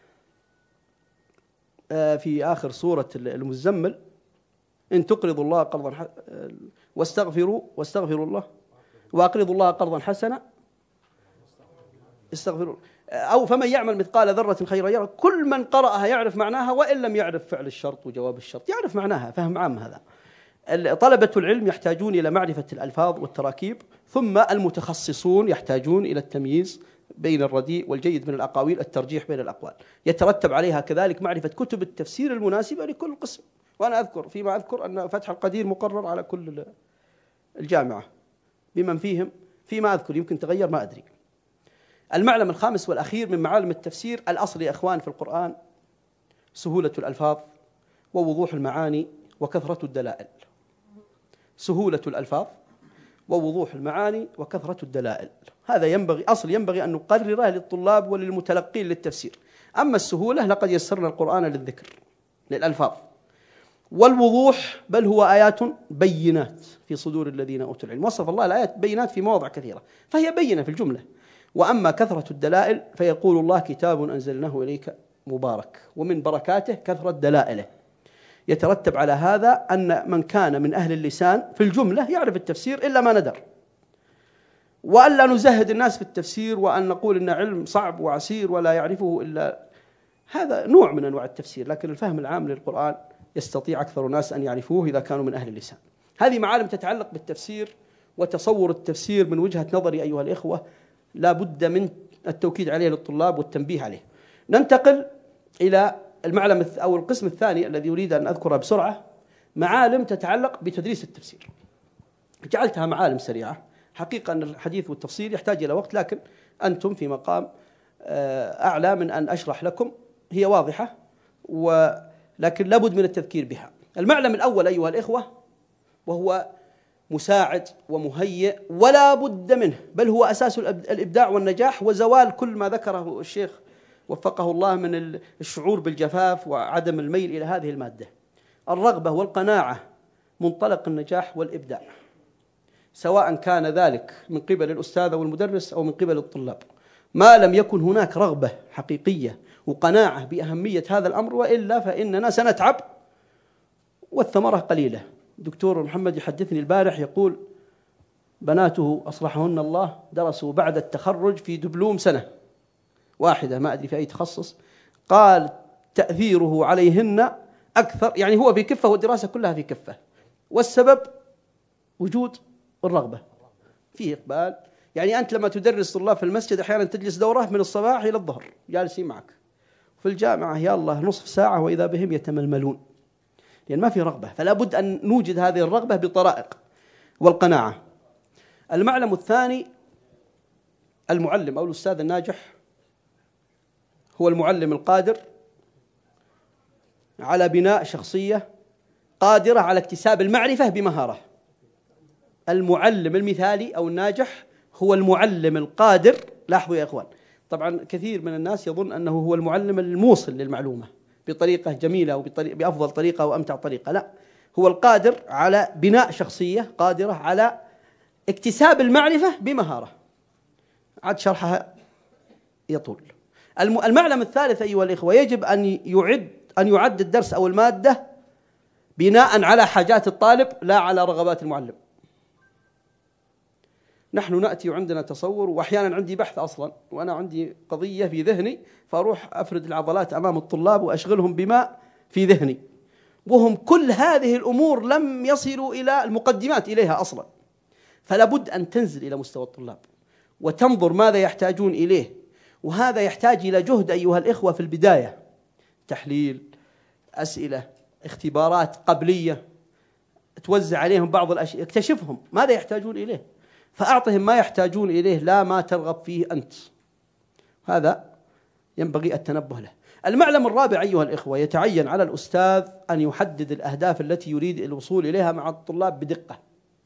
في آخر سورة المزمل: إن تقرضوا الله قرضا واستغفروا الله وأقرضوا الله قرضا حسنا استغفروا، أو فمن يعمل مثقال ذرة خيرا يرى. كل من قرأها يعرف معناها، وإن لم يعرف فعل الشرط وجواب الشرط يعرف معناها فهم عام. هذا طلبة العلم يحتاجون إلى معرفة الألفاظ والتراكيب، ثم المتخصصون يحتاجون إلى التمييز بين الرديء والجيد من الأقاويل، الترجيح بين الأقوال. يترتب عليها كذلك معرفة كتب التفسير المناسبة لكل قسم. وأنا أذكر فيما أذكر أن فتح القدير مقرر على كل الجامعة بمن فيهم، فيما أذكر، يمكن تغير ما أدري. المعلم الخامس والأخير من معالم التفسير: الأصل يا إخوان في القرآن سهولة الألفاظ ووضوح المعاني وكثرة الدلائل. سهولة الألفاظ ووضوح المعاني وكثرة الدلائل، هذا أصل ينبغي أن نقرره للطلاب وللمتلقين للتفسير. أما السهولة لقد يسرنا القرآن للذكر للألفاظ، والوضوح بل هو آيات بينات في صدور الذين أوتوا العلم. وصف الله الآيات بينات في مواضع كثيرة، فهي بينة في الجملة. وأما كثرة الدلائل فيقول الله: كتاب أنزلناه إليك مبارك، ومن بركاته كثرة دلائله. يترتب على هذا أن من كان من أهل اللسان في الجملة يعرف التفسير إلا ما ندر، وألا نزهد الناس في التفسير وأن نقول إن علم صعب وعسير ولا يعرفه إلا هذا نوع من أنواع التفسير. لكن الفهم العام للقرآن يستطيع أكثر الناس أن يعرفوه إذا كانوا من أهل اللسان. هذه معالم تتعلق بالتفسير وتصور التفسير من وجهة نظري أيها الإخوة لا بد من التوكيد عليه للطلاب والتنبيه عليه. ننتقل إلى المعلم أو القسم الثاني الذي أريد أن أذكره بسرعة: معالم تتعلق بتدريس التفسير. جعلتها معالم سريعة، حقيقة أن الحديث والتفصيل يحتاج إلى وقت، لكن أنتم في مقام أعلى من أن أشرح لكم، هي واضحة ولكن لابد من التذكير بها. المعلم الأول أيها الإخوة وهو مساعد ومهيئ ولا بد منه، بل هو أساس الإبداع والنجاح وزوال كل ما ذكره الشيخ وفقه الله من الشعور بالجفاف وعدم الميل إلى هذه المادة. الرغبة والقناعة منطلق النجاح والإبداع، سواء كان ذلك من قبل الأستاذ والمدرس أو من قبل الطلاب. ما لم يكن هناك رغبة حقيقية وقناعة بأهمية هذا الأمر، وإلا فإننا سنتعب والثمرة قليلة. دكتور محمد يحدثني البارح يقول بناته أصلحهن الله درسوا بعد التخرج في دبلوم سنة واحدة، ما أدري في أي تخصص، قال تأثيره عليهن أكثر، يعني هو في كفة والدراسة كلها في كفة، والسبب وجود الرغبة فيه إقبال. يعني أنت لما تدرس طلاب في المسجد أحيانا تجلس دورة من الصباح إلى الظهر جالسين معك، في الجامعة يا الله نصف ساعة وإذا بهم يتململون، لأن ما في رغبة. فلا بد أن نوجد هذه الرغبة بطرائق والقناعة. المعلم الثاني: المعلم أو الأستاذ الناجح هو المعلم القادر على بناء شخصية قادرة على اكتساب المعرفة بمهارة. المعلم المثالي أو الناجح هو المعلم القادر. لاحظوا يا إخوان، طبعا كثير من الناس يظن أنه هو المعلم الموصل للمعلومة بطريقة جميلة بأفضل طريقة وأمتع طريقة، لا، هو القادر على بناء شخصية قادرة على اكتساب المعرفة بمهارة، عاد شرحها يطول. المعلم الثالث أيها الإخوة: يجب أن يعد الدرس أو المادة بناء على حاجات الطالب لا على رغبات المعلم. نحن نأتي وعندنا تصور، وأحيانا عندي بحث أصلا وأنا عندي قضية في ذهني، فأروح أفرد العضلات أمام الطلاب وأشغلهم بما في ذهني، وهم كل هذه الأمور لم يصلوا إلى المقدمات إليها أصلا. فلا بد أن تنزل إلى مستوى الطلاب وتنظر ماذا يحتاجون إليه، وهذا يحتاج إلى جهد أيها الإخوة في البداية، تحليل، أسئلة، اختبارات قبلية، توزع عليهم بعض الأشياء، اكتشفهم ماذا يحتاجون إليه فأعطهم ما يحتاجون إليه لا ما ترغب فيه أنت. هذا ينبغي التنبه له. المعلم الرابع أيها الإخوة: يتعين على الأستاذ أن يحدد الأهداف التي يريد الوصول إليها مع الطلاب بدقة،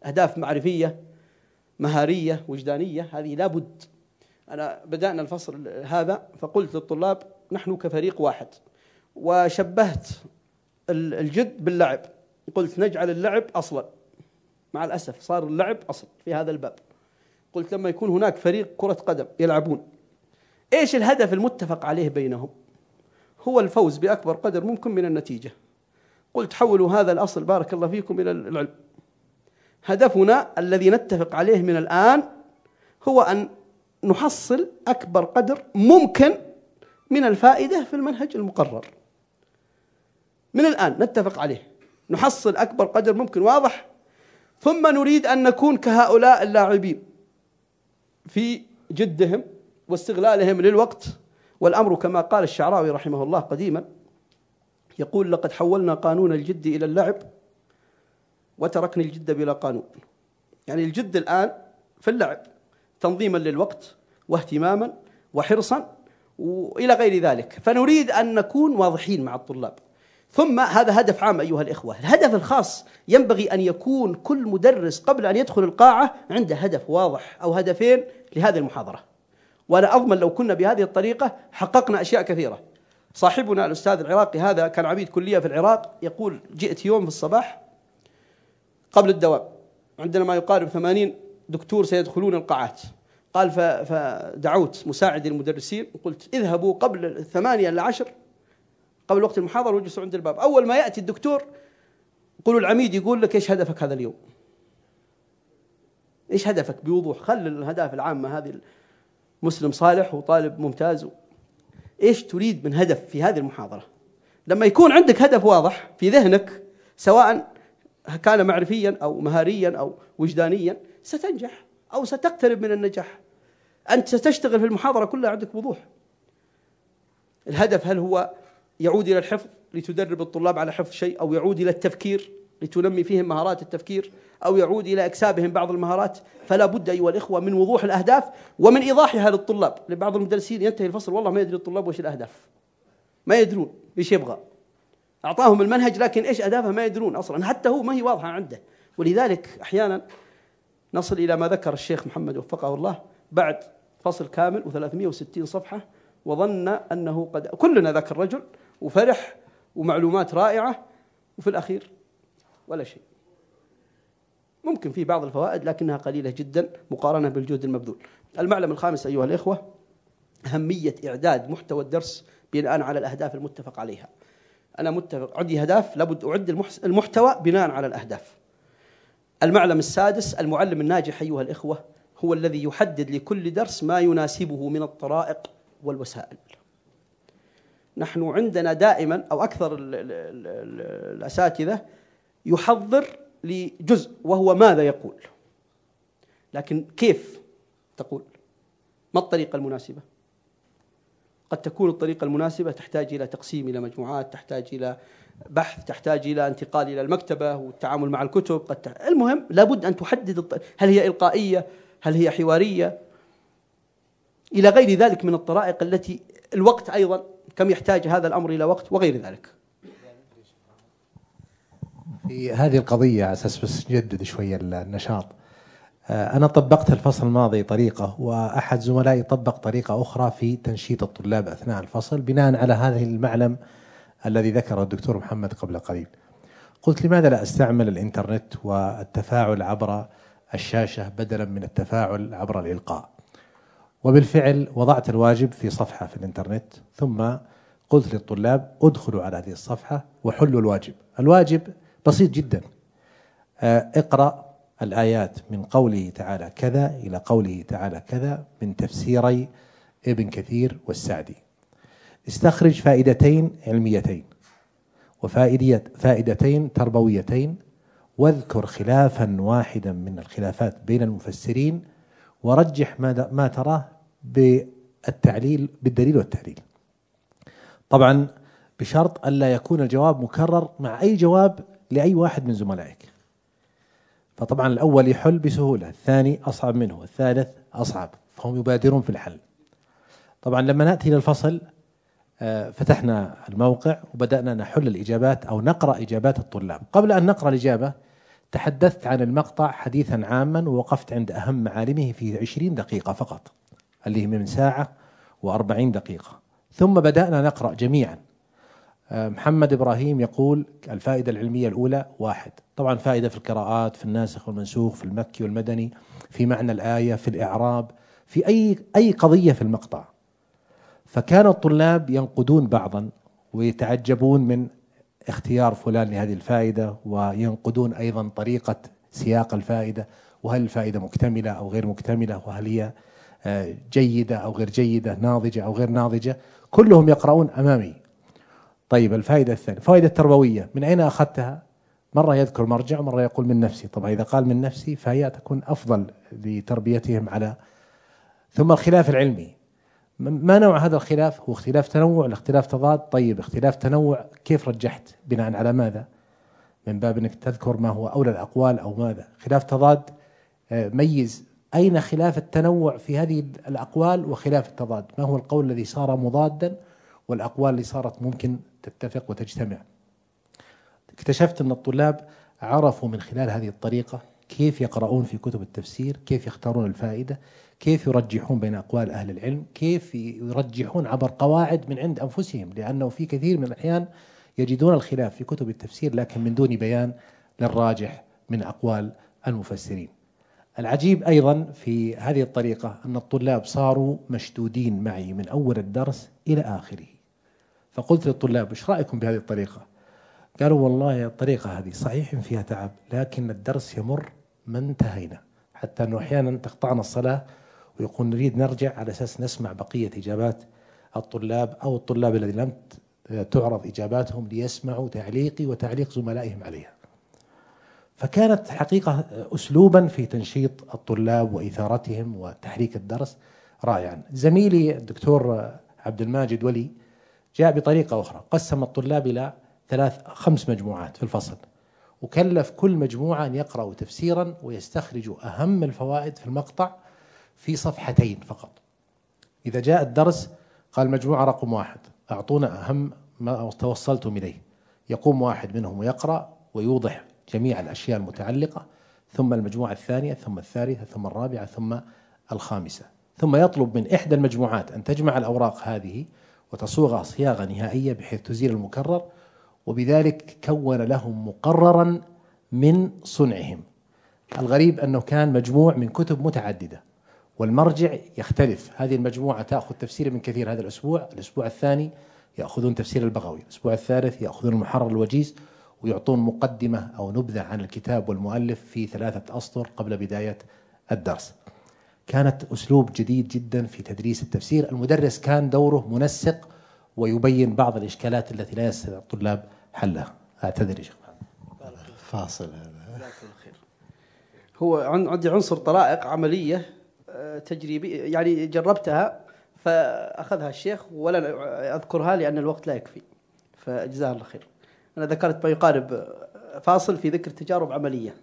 أهداف معرفية مهارية وجدانية، هذه لابد. أنا بدأنا الفصل هذا فقلت للطلاب نحن كفريق واحد، وشبهت الجد باللعب، قلت نجعل اللعب أصلا. مع الأسف صار اللعب أصل في هذا الباب. قلت لما يكون هناك فريق كرة قدم يلعبون، إيش الهدف المتفق عليه بينهم؟ هو الفوز بأكبر قدر ممكن من النتيجة. قلت حولوا هذا الأصل بارك الله فيكم إلى العلم. هدفنا الذي نتفق عليه من الآن هو أن نحصل أكبر قدر ممكن من الفائدة في المنهج المقرر. من الآن نتفق عليه، نحصل أكبر قدر ممكن، واضح؟ ثم نريد أن نكون كهؤلاء اللاعبين في جدهم واستغلالهم للوقت. والأمر كما قال الشعراوي رحمه الله قديما، يقول لقد حولنا قانون الجد إلى اللعب وتركنا الجد بلا قانون. يعني الجد الآن في اللعب تنظيما للوقت واهتماما وحرصا وإلى غير ذلك. فنريد أن نكون واضحين مع الطلاب. ثم هذا هدف عام أيها الإخوة. الهدف الخاص ينبغي أن يكون كل مدرس قبل أن يدخل القاعة عنده هدف واضح أو هدفين لهذه المحاضرة. وأنا أضمن لو كنا بهذه الطريقة حققنا أشياء كثيرة. صاحبنا الأستاذ العراقي هذا كان عميد كلية في العراق، يقول جئت يوم في الصباح قبل الدوام، عندنا ما يقارب 80 دكتور سيدخلون القاعات. قال فدعوت مساعد المدرسين وقلت اذهبوا قبل 8 إلى 10 قبل وقت المحاضرة واجلسوا عند الباب. أول ما يأتي الدكتور قولوا العميد يقول لك إيش هدفك هذا اليوم، إيش هدفك بوضوح. خل الأهداف العامة هذه، مسلم صالح وطالب ممتاز، إيش تريد من هدف في هذه المحاضرة. لما يكون عندك هدف واضح في ذهنك سواء كان معرفيا أو مهاريا أو وجدانيا ستنجح أو ستقترب من النجاح. أنت ستشتغل في المحاضرة كلها عندك وضوح. الهدف هل هو يعود إلى الحفظ لتدرب الطلاب على حفظ شيء، أو يعود إلى التفكير لتنمي فيهم مهارات التفكير، أو يعود إلى إكسابهم بعض المهارات. فلا بد أيها الإخوة من وضوح الأهداف ومن إيضاحها للطلاب. لبعض المدرسين ينتهي الفصل والله ما يدري الطلاب وش الأهداف، ما يدرون إيش يبغى. أعطاهم المنهج لكن إيش أهدافه ما يدرون أصلا، حتى هو ما هي واضحة عنده. ولذلك أحيانا نصل إلى ما ذكر الشيخ محمد وفقه الله بعد فصل كامل و360 صفحة، وظن أنه قد كلنا ذاك الرجل وفرح ومعلومات رائعة، وفي الأخير ولا شيء. ممكن في بعض الفوائد لكنها قليلة جدا مقارنة بالجهد المبذول. المعلم الخامس أيها الإخوة، أهمية إعداد محتوى الدرس بناء على الأهداف المتفق عليها. أنا متفق عندي أهداف، لابد أعد المحتوى بناء على الأهداف. المعلم السادس، المعلم الناجح أيها الإخوة هو الذي يحدد لكل درس ما يناسبه من الطرائق والوسائل. نحن عندنا دائما أو أكثر الأساتذة يحضر لجزء وهو ماذا يقول، لكن كيف تقول، ما الطريقة المناسبة. قد تكون الطريقة المناسبة تحتاج إلى تقسيم إلى مجموعات، تحتاج إلى بحث، تحتاج إلى انتقال إلى المكتبة والتعامل مع الكتب. المهم لابد أن تحدد هل هي إلقائية، هل هي حوارية، إلى غير ذلك من الطرائق التي الوقت أيضا كم يحتاج هذا الأمر إلى وقت وغير ذلك. في هذه القضية على أساس بس نجدد شوية النشاط، أنا طبقت الفصل الماضي طريقة، وأحد زملائي طبق طريقة أخرى في تنشيط الطلاب أثناء الفصل بناء على هذه المعلم الذي ذكره الدكتور محمد قبل قليل. قلت لماذا لا أستعمل الإنترنت والتفاعل عبر الشاشة بدلا من التفاعل عبر الإلقاء. وبالفعل وضعت الواجب في صفحة في الإنترنت، ثم قلت للطلاب ادخلوا على هذه الصفحة وحلوا الواجب. الواجب بسيط جدا، اقرأ الآيات من قوله تعالى كذا إلى قوله تعالى كذا من تفسيري ابن كثير والسعدي. استخرج فائدتين علميتين وفائدتين تربويتين، واذكر خلافا واحدا من الخلافات بين المفسرين، ورجح ما تراه بالدليل والتعليل. طبعا بشرط ألا يكون الجواب مكرر مع أي جواب لأي واحد من زملائك. فطبعا الأول يحل بسهولة، الثاني أصعب منه، الثالث أصعب، فهم يبادرون في الحل. طبعا لما نأتي للفصل فتحنا الموقع وبدأنا نحل الإجابات أو نقرأ إجابات الطلاب. قبل أن نقرأ الإجابة تحدثت عن المقطع حديثا عاما ووقفت عند أهم معالمه في 20 دقيقة فقط، اللي هي من ساعة و40 دقيقة. ثم بدأنا نقرأ جميعا. محمد إبراهيم يقول الفائدة العلمية الأولى 1، طبعا فائدة في القراءات، في الناسخ والمنسوخ، في المكي والمدني، في معنى الآية، في الإعراب، في أي قضية في المقطع. فكان الطلاب ينقدون بعضا ويتعجبون من اختيار فلان لهذه الفائدة، وينقدون أيضا طريقة سياق الفائدة، وهل الفائدة مكتملة أو غير مكتملة، وهل هي جيدة أو غير جيدة، ناضجة أو غير ناضجة، كلهم يقرؤون أمامي. طيب الفائدة الثانية فائدة تربوية، من أين أخذتها؟ مرة يذكر مرجع ومرة يقول من نفسي. طبعا إذا قال من نفسي فهي تكون أفضل لتربيتهم على. ثم الخلاف العلمي، ما نوع هذا الخلاف؟ هو اختلاف تنوع ولا اختلاف تضاد؟ طيب اختلاف تنوع كيف رجحت؟ بناء على ماذا؟ من باب أنك تذكر ما هو أولى الأقوال أو ماذا؟ خلاف تضاد، ميز أين خلاف التنوع في هذه الأقوال وخلاف التضاد، ما هو القول الذي صار مضادا والأقوال اللي صارت ممكن تتفق وتجتمع. اكتشفت أن الطلاب عرفوا من خلال هذه الطريقة كيف يقرؤون في كتب التفسير، كيف يختارون الفائدة، كيف يرجحون بين أقوال أهل العلم، كيف يرجحون عبر قواعد من عند أنفسهم، لأنه في كثير من الأحيان يجدون الخلاف في كتب التفسير لكن من دون بيان للراجح من أقوال المفسرين. العجيب أيضا في هذه الطريقة أن الطلاب صاروا مشدودين معي من أول الدرس إلى آخره. فقلت للطلاب إيش رأيكم بهذه الطريقة؟ قالوا والله الطريقة هذه صحيح فيها تعب لكن الدرس يمر ما انتهينا، حتى أنه أحيانا تقطعنا الصلاة ويقول نريد نرجع على أساس نسمع بقية إجابات الطلاب أو الطلاب الذين لم تعرض إجاباتهم ليسمعوا تعليقي وتعليق زملائهم عليها. فكانت حقيقة أسلوبا في تنشيط الطلاب وإثارتهم وتحريك الدرس رائعا. زميلي الدكتور عبد الماجد ولي جاء بطريقة أخرى، قسم الطلاب إلى 5 مجموعات في الفصل، وكلف كل مجموعة أن يقرأوا تفسيرا ويستخرجوا أهم الفوائد في المقطع في صفحتين فقط. إذا جاء الدرس قال مجموعة رقم 1 أعطونا أهم ما توصلتم إليه، يقوم واحد منهم ويقرأ ويوضح جميع الأشياء المتعلقة، ثم المجموعة الثانية، ثم الثالثة، ثم الرابعة، ثم الخامسة، ثم يطلب من إحدى المجموعات أن تجمع الأوراق هذه وتصوغها صياغة نهائية بحيث تزيل المكرر، وبذلك كون لهم مقررا من صنعهم. الغريب أنه كان مجموع من كتب متعددة والمرجع يختلف، هذه المجموعة تأخذ تفسير من كثير هذا الأسبوع، الأسبوع الثاني يأخذون تفسير البغوي، الأسبوع الثالث يأخذون المحرر الوجيز، ويعطون مقدمة أو نبذة عن الكتاب والمؤلف في 3 أسطر قبل بداية الدرس. كانت أسلوب جديد جدا في تدريس التفسير. المدرس كان دوره منسق ويبين بعض الإشكالات التي لا يستطيع الطلاب حلها. أعتذر يا شيخ. فاصل هذا. هو عندي عنصر طرائق عملية تجريبية، يعني جربتها فأخذها الشيخ ولا أذكرها لأن الوقت لا يكفي، فجزاه الله خير. أنا ذكرت ما يقارب فاصل في ذكر تجارب عملية.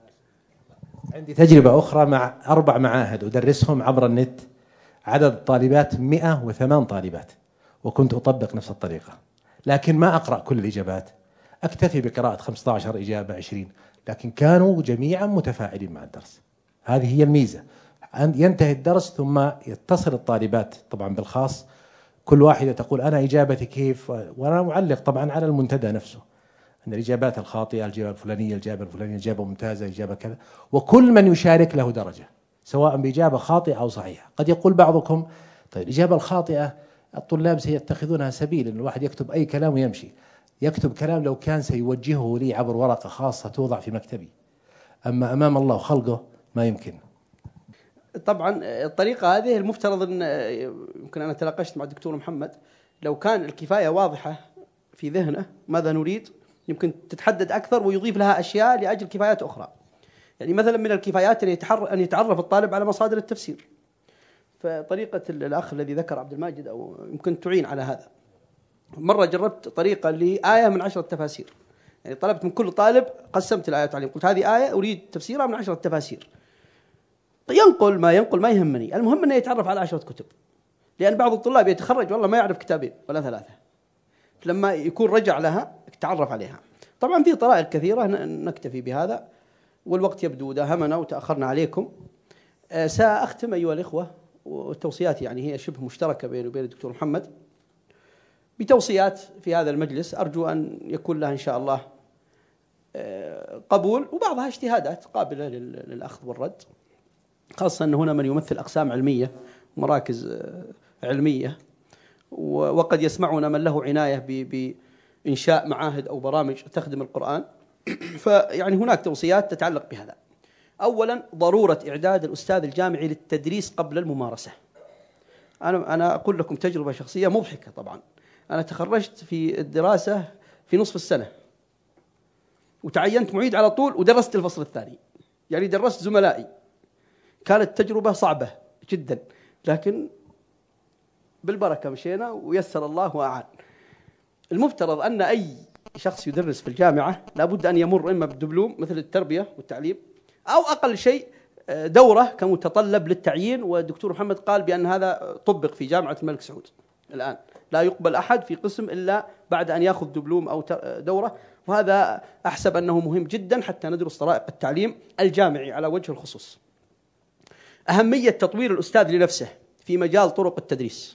عندي تجربة أخرى مع 4 معاهد أدرسهم عبر النت، عدد الطالبات 108 طالبات، وكنت أطبق نفس الطريقة، لكن ما أقرأ كل الإجابات، أكتفي بقراءة 15 إجابة 20، لكن كانوا جميعا متفاعلين مع الدرس. هذه هي الميزة. ينتهي الدرس ثم يتصل الطالبات طبعا بالخاص، كل واحدة تقول أنا إجابتي كيف، وأنا معلق طبعا على المنتدى نفسه أن الإجابات الخاطئة، الإجابة الفلانية، الإجابة الفلانية، الإجابة ممتازة، الإجابة كذا، وكل من يشارك له درجة سواء بإجابة خاطئة أو صحيحة. قد يقول بعضكم طيب الإجابة الخاطئة الطلاب سيتخذونها سبيل أن الواحد يكتب أي كلام ويمشي، يكتب كلام لو كان سيوجهه لي عبر ورقة خاصة توضع في مكتبي، أما أمام الله وخلقه ما يمكن. طبعا الطريقة هذه المفترض أن يمكن أنا تناقشت مع الدكتور محمد، لو كان الكفاية واضحة في ذهنه ماذا نريد يمكن تتحدد أكثر ويضيف لها أشياء لأجل كفايات أخرى. يعني مثلا من الكفايات أن يتعرف الطالب على مصادر التفسير، فطريقة الأخ الذي ذكر عبد الماجد أو يمكن تعين على هذا. مرة جربت طريقة لآية من 10 تفاسير، يعني طلبت من كل طالب، قسمت الآيات عليهم، قلت هذه آية أريد تفسيرها من 10 تفاسير، ينقل ما يهمني، المهم أنه يتعرف على 10 كتب، لأن بعض الطلاب يتخرج والله ما يعرف 2 ولا 3، لما يكون رجع لها تعرف عليها. طبعا في طرائق كثيرة نكتفي بهذا والوقت يبدو داهمنا وتأخرنا عليكم. سأختم أيها الإخوة، والتوصيات يعني هي شبه مشتركة بيني وبين الدكتور محمد، بتوصيات في هذا المجلس أرجو أن يكون لها إن شاء الله قبول، وبعضها اجتهادات قابلة للأخذ والرد، خاصة أن هنا من يمثل أقسام علمية ومراكز علمية، وقد يسمعنا من له عناية بإنشاء معاهد أو برامج تخدم القرآن. فيعني هناك توصيات تتعلق بهذا. أولا، ضرورة إعداد الأستاذ الجامعي للتدريس قبل الممارسة. أنا أقول لكم تجربة شخصية مضحكة طبعا. أنا تخرجت في الدراسة في نصف السنة، وتعينت معيد على طول، ودرست الفصل الثاني، يعني درست زملائي. كانت تجربة صعبة جدا، لكن بالبركة مشينا ويسر الله وأعان. المفترض أن أي شخص يدرس في الجامعة لابد أن يمر إما بالدبلوم مثل التربية والتعليم، أو أقل شيء دورة كمتطلب للتعيين. والدكتور محمد قال بأن هذا طبق في جامعة الملك سعود الآن، لا يقبل أحد في قسم إلا بعد أن يأخذ دبلوم أو دورة، وهذا أحسب أنه مهم جدا حتى ندرس طرائق التعليم الجامعي على وجه الخصوص. أهمية تطوير الأستاذ لنفسه في مجال طرق التدريس،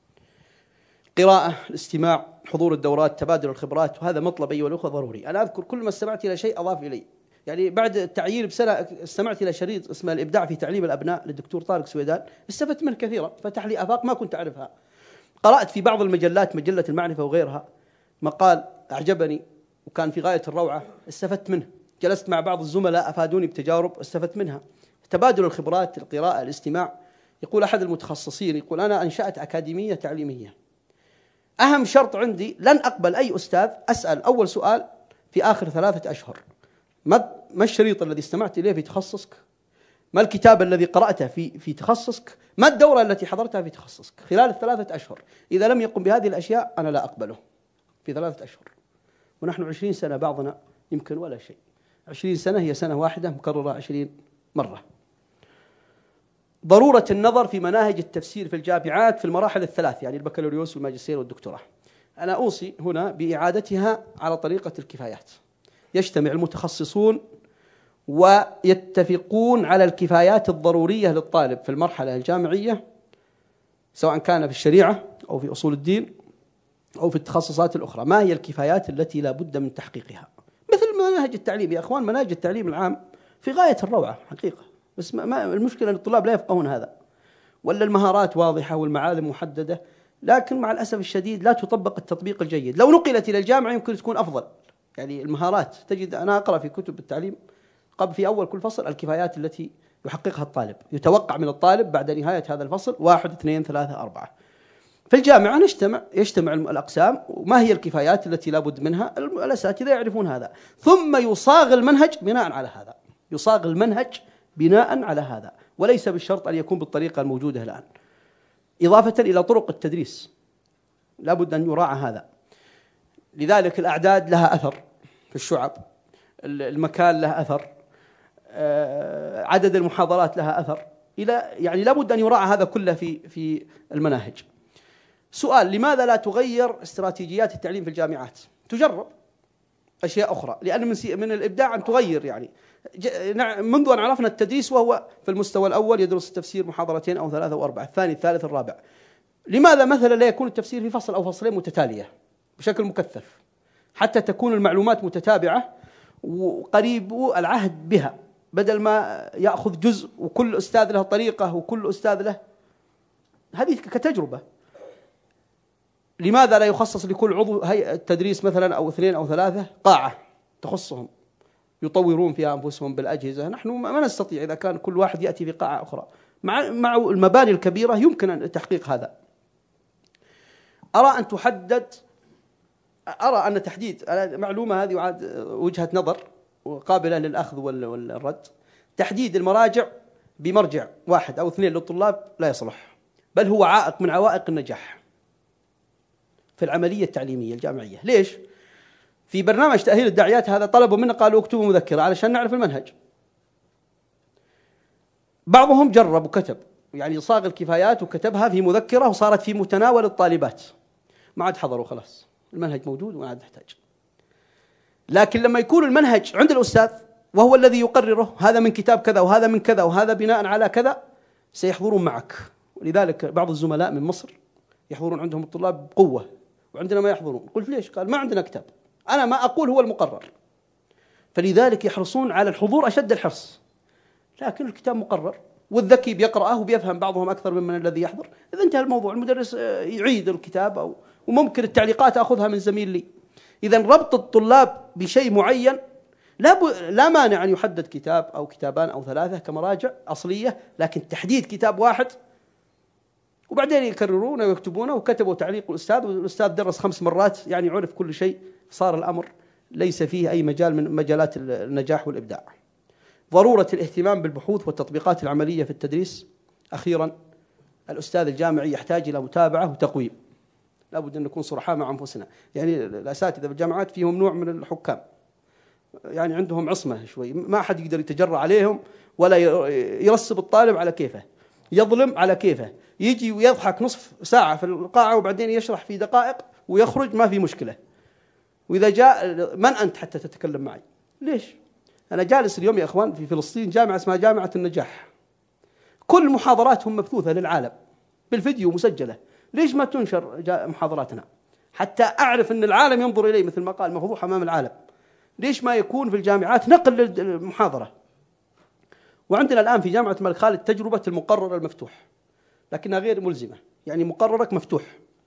قراءة، الاستماع، حضور الدورات، تبادل الخبرات، وهذا مطلب أيها الأخوة ضروري. أنا أذكر كل ما استمعت إلى شيء أضاف إلي. يعني بعد التعيين بسنة استمعت إلى شريط اسمه الإبداع في تعليم الأبناء للدكتور طارق سويدان، استفدت منه كثيرا، فتح لي آفاق ما كنت أعرفها. قرأت في بعض المجلات، مجلة المعرفة وغيرها، مقال أعجبني وكان في غاية الروعة، استفدت منه. جلست مع بعض الزملاء أفادوني بتجارب استفدت منها. تبادل الخبرات، القراءة، الاستماع. يقول أحد المتخصصين، يقول أنا أنشأت أكاديمية تعليمية، أهم شرط عندي لن أقبل أي أستاذ أسأل أول سؤال في آخر 3 أشهر: ما الشريط الذي استمعت إليه في تخصصك؟ ما الكتاب الذي قرأته في تخصصك؟ ما الدورة التي حضرتها في تخصصك؟ خلال 3 أشهر. إذا لم يقم بهذه الأشياء أنا لا أقبله في 3 أشهر. ونحن 20 سنة بعضنا يمكن ولا شيء. 20 سنة هي سنة واحدة مكررة 20 مرة. ضرورة النظر في مناهج التفسير في الجامعات في المراحل ال3، يعني البكالوريوس والماجستير والدكتوراه. أنا أوصي هنا بإعادتها على طريقة الكفايات. يجتمع المتخصصون ويتفقون على الكفايات الضرورية للطالب في المرحلة الجامعية، سواء كان في الشريعة أو في أصول الدين أو في التخصصات الأخرى. ما هي الكفايات التي لا بد من تحقيقها؟ مثل مناهج التعليم يا أخوان، مناهج التعليم العام في غاية الروعة حقيقة، بس ما المشكلة أن الطلاب لا يفقهون هذا، ولا المهارات واضحة والمعالم محددة، لكن مع الأسف الشديد لا تطبق التطبيق الجيد. لو نقلت إلى الجامعة يمكن تكون أفضل. يعني المهارات تجد، أنا أقرأ في كتب التعليم قبل في أول كل فصل الكفايات التي يحققها الطالب، يتوقع من الطالب بعد نهاية هذا الفصل 1 2 3 4. في الجامعة يجتمع الأقسام، وما هي الكفايات التي لا بد منها، الأساتذة يعرفون هذا، ثم يصاغ المنهج بناء على هذا، يصاغ المنهج بناء على هذا، وليس بالشرط أن يكون بالطريقة الموجودة الآن. إضافة إلى طرق التدريس لا بد أن يراعى هذا. لذلك الأعداد لها أثر في الشعب، المكان له أثر، عدد المحاضرات لها أثر، يعني لا بد أن يراعى هذا كله في المناهج. سؤال: لماذا لا تغير استراتيجيات التعليم في الجامعات؟ تجرب أشياء أخرى، لأن من الإبداع أن تغير. يعني منذ أن عرفنا التدريس وهو في المستوى الأول يدرس التفسير محاضرتين أو 3 أو 4، الثاني الثالث الرابع. لماذا مثلا لا يكون التفسير في فصل أو فصلين متتالية بشكل مكثف حتى تكون المعلومات متتابعة وقريب العهد بها، بدل ما يأخذ جزء وكل أستاذ له طريقة وكل أستاذ له. هذه كتجربة. لماذا لا يخصص لكل عضو هيئة التدريس مثلا أو 2 أو 3 قاعة تخصهم يطورون فيها أنفسهم بالأجهزة؟ نحن ما نستطيع إذا كان كل واحد يأتي في قاعة أخرى. مع المباني الكبيرة يمكن أن تحقيق هذا. أرى أن تحديد معلومة هذه وجهة نظر وقابلة للأخذ والرد. تحديد المراجع بمرجع 1 أو 2 للطلاب لا يصلح، بل هو عائق من عوائق النجاح في العملية التعليمية الجامعية. ليش؟ في برنامج تأهيل الداعيات هذا طلبوا منا قالوا اكتبوا مذكرة علشان نعرف المنهج. بعضهم جرب وكتب، يعني صاغ الكفايات وكتبها في مذكرة وصارت في متناول الطالبات، ما عاد حضروا، خلاص المنهج موجود وما عاد نحتاج. لكن لما يكون المنهج عند الأستاذ وهو الذي يقرره، هذا من كتاب كذا وهذا من كذا وهذا بناء على كذا، سيحضرون معك. ولذلك بعض الزملاء من مصر يحضرون عندهم الطلاب بقوة وعندنا ما يحضرون. قلت ليش؟ قال ما عندنا كتاب، أنا ما أقول هو المقرر. فلذلك يحرصون على الحضور أشد الحرص، لكن الكتاب مقرر والذكي بيقرأه وبيفهم بعضهم أكثر ممن الذي يحضر. إذا انتهى الموضوع المدرس يعيد الكتاب وممكن التعليقات أخذها من زميل لي. إذا ربط الطلاب بشيء معين لا مانع أن يحدد كتاب أو كتابان أو ثلاثة كمراجع أصلية، لكن تحديد كتاب واحد وبعدين يكررونه ويكتبونه. وكتبوا تعليق الأستاذ، والأستاذ درس 5 مرات، يعني عرف كل شيء، صار الأمر ليس فيه أي مجال من مجالات النجاح والإبداع. ضرورة الاهتمام بالبحوث والتطبيقات العملية في التدريس. أخيرا، الأستاذ الجامعي يحتاج إلى متابعة وتقويم. لابد أن نكون صرحاء مع أنفسنا. يعني الأساتذة بالجامعات فيهم نوع من الحكام، يعني عندهم عصمة شوي، ما أحد يقدر يتجرأ عليهم ولا يرسب الطالب على كيفه، يظلم على كيفه، يجي ويضحك نصف ساعة في القاعة وبعدين يشرح في دقائق ويخرج ما في مشكلة. وإذا جاء من أنت حتى تتكلم معي؟ ليش؟ أنا جالس اليوم يا أخوان في فلسطين جامعة اسمها جامعة النجاح، كل محاضراتهم مبثوثة للعالم بالفيديو مسجلة. ليش ما تنشر محاضراتنا حتى أعرف أن العالم ينظر إلي مثل ما قال مفضوح أمام العالم؟ ليش ما يكون في الجامعات نقل للمحاضرة؟ وعندنا الآن في جامعة الملك خالد تجربة المقرر المفتوح، لكنها غير ملزمة، يعني مقررك مفتوح.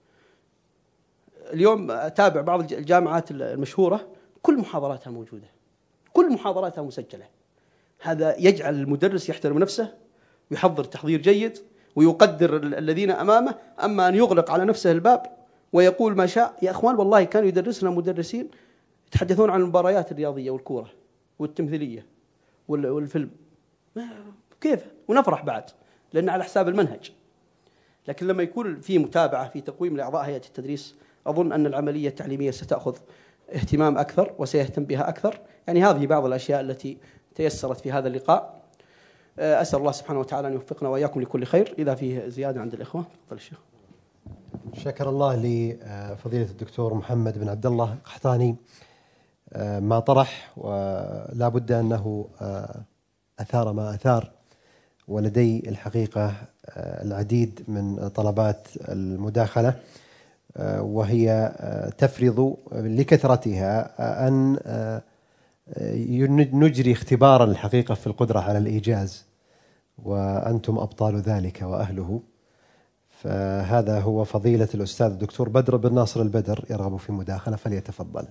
اليوم أتابع بعض الجامعات المشهورة كل محاضراتها موجودة، كل محاضراتها مسجلة. هذا يجعل المدرس يحترم نفسه ويحضر تحضير جيد ويقدر الذين أمامه. أما أن يغلق على نفسه الباب ويقول ما شاء، يا أخوان والله كانوا يدرسنا مدرسين يتحدثون عن المباريات الرياضية والكورة والتمثيلية والفيلم، كيف؟ ونفرح بعد لأن على حساب المنهج. لكن لما يكون في متابعة في تقويم لأعضاء هيئة التدريس، أظن أن العملية التعليمية ستأخذ اهتمام أكثر وسيهتم بها أكثر. يعني هذه بعض الأشياء التي تيسرت في هذا اللقاء. أسأل الله سبحانه وتعالى أن يوفقنا وإياكم لكل خير. إذا فيه زيادة عند الإخوة تفضل الشيخ. شكر الله لفضيلة الدكتور محمد بن عبد الله القحطاني ما طرح، ولا بد أنه أثار ما أثار، ولدي الحقيقة العديد من طلبات المداخلة، وهي تفرض لكثرتها أن نجري اختبارا الحقيقة في القدرة على الإيجاز، وأنتم أبطال ذلك وأهله. فهذا هو فضيلة الأستاذ الدكتور بدر بن ناصر البدر يرغب في مداخلة، فليتفضل.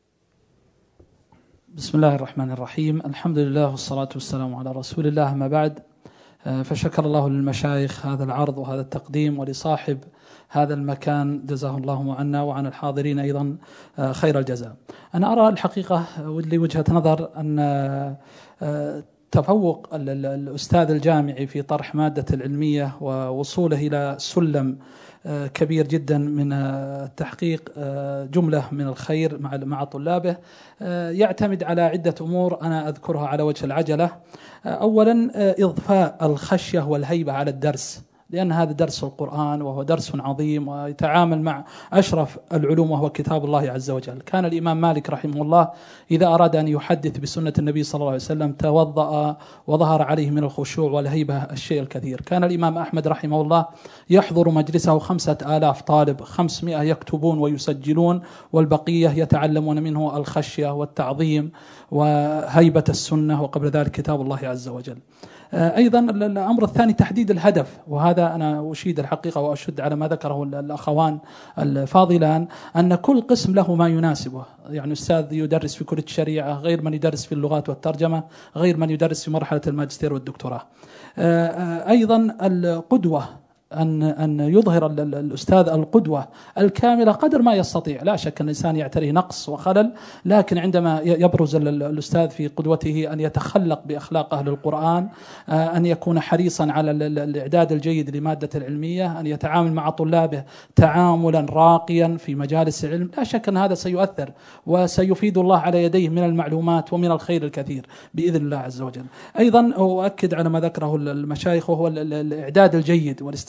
بسم الله الرحمن الرحيم، الحمد لله والصلاة والسلام على رسول الله، ما بعد. فشكر الله للمشايخ هذا العرض وهذا التقديم، ولصاحب هذا المكان جزاه الله عنا وعن الحاضرين أيضا خير الجزاء. أنا أرى الحقيقة ولي وجهة نظر أن تفوق الأستاذ الجامعي في طرح مادة العلمية ووصوله إلى سلم كبير جدا من تحقيق جملة من الخير مع طلابه يعتمد على عدة أمور أنا أذكرها على وجه العجلة. أولا، إضفاء الخشية والهيبة على الدرس، لأن هذا درس القرآن وهو درس عظيم ويتعامل مع أشرف العلوم وهو كتاب الله عز وجل. كان الإمام مالك رحمه الله إذا أراد أن يحدث بسنة النبي صلى الله عليه وسلم توضأ وظهر عليه من الخشوع والهيبة الشيء الكثير. كان الإمام أحمد رحمه الله يحضر مجلسه 5000 طالب، 500 يكتبون ويسجلون والبقية يتعلمون منه الخشية والتعظيم وهيبة السنة وقبل ذلك كتاب الله عز وجل. أيضا الأمر الثاني تحديد الهدف، وهذا أنا أشيد الحقيقة وأشد على ما ذكره الأخوان الفاضلان أن كل قسم له ما يناسبه. يعني أستاذ يدرس في كلية الشريعة غير من يدرس في اللغات والترجمة غير من يدرس في مرحلة الماجستير والدكتوراه. أيضا القدوة، أن يظهر الأستاذ القدوة الكاملة قدر ما يستطيع. لا شك أن الإنسان يعتريه نقص وخلل، لكن عندما يبرز الأستاذ في قدوته أن يتخلق بأخلاق أهل القرآن، أن يكون حريصا على الإعداد الجيد لمادة العلمية، أن يتعامل مع طلابه تعاملا راقيا في مجالس العلم. لا شك أن هذا سيؤثر وسيفيد الله على يديه من المعلومات ومن الخير الكثير بإذن الله عز وجل. أيضا أؤكد على ما ذكره المشايخ وهو الإعداد الجيد والاستعداد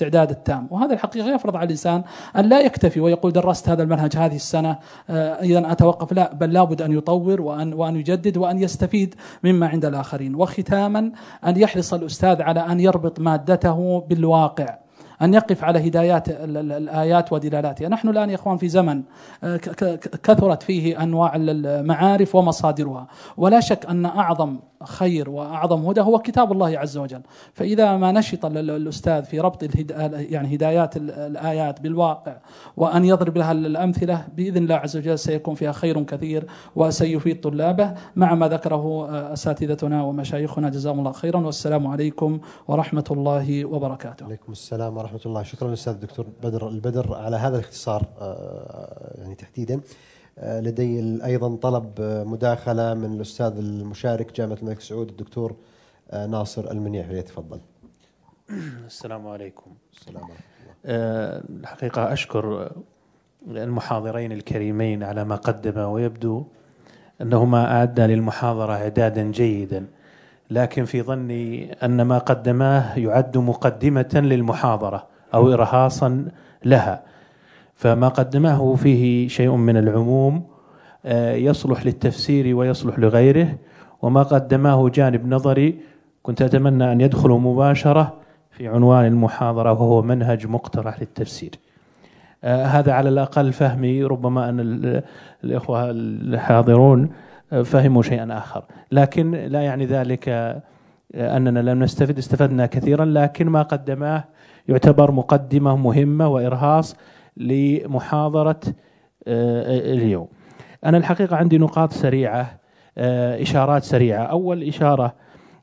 الاستعداد التام. وهذا الحقيقة يفرض على الإنسان أن لا يكتفي ويقول درست هذا المنهج هذه السنة إذا أتوقف، لا، بل لابد أن يطور وأن يجدد وأن يستفيد مما عند الآخرين. وختاما أن يحرص الأستاذ على أن يربط مادته بالواقع، أن يقف على هدايات الآيات ودلالاتها. نحن الآن يا إخوان في زمن كثرت فيه أنواع المعارف ومصادرها، ولا شك أن أعظم خير وأعظم هدى هو كتاب الله عز وجل. فإذا ما نشط الأستاذ في ربط يعني هدايات الآيات بالواقع وأن يضرب لها الأمثلة، بإذن الله عز وجل سيكون فيها خير كثير وسيفيد طلابه، مع ما ذكره أساتذتنا ومشايخنا جزاهم الله خيرا. والسلام عليكم ورحمة الله وبركاته. عليكم السلام ورحمة الله. شكرا أستاذ الدكتور بدر البدر على هذا الاختصار يعني تحديدا. لدي أيضا طلب مداخلة من الأستاذ المشارك جامعة الملك سعود الدكتور ناصر المنيع، فليتفضل. السلام عليكم. السلام ورحمة الله. الحقيقة أشكر المحاضرين الكريمين على ما قدما، ويبدو أنه ما أعد للمحاضرة إعدادا جيدا، لكن في ظني أن ما قدماه يعد مقدمة للمحاضرة أو إرهاصا لها، فما قدمه فيه شيء من العموم يصلح للتفسير ويصلح لغيره، وما قدماه جانب نظري كنت أتمنى أن يدخل مباشرة في عنوان المحاضرة، وهو منهج مقترح للتفسير. هذا على الأقل فهمي، ربما أن الإخوة الحاضرون فهموا شيئا آخر، لكن لا يعني ذلك أننا لم نستفد، استفدنا كثيرا، لكن ما قدماه يعتبر مقدمة مهمة وإرهاص لمحاضرة اليوم. أنا الحقيقة عندي نقاط سريعة، إشارات سريعة. أول إشارة،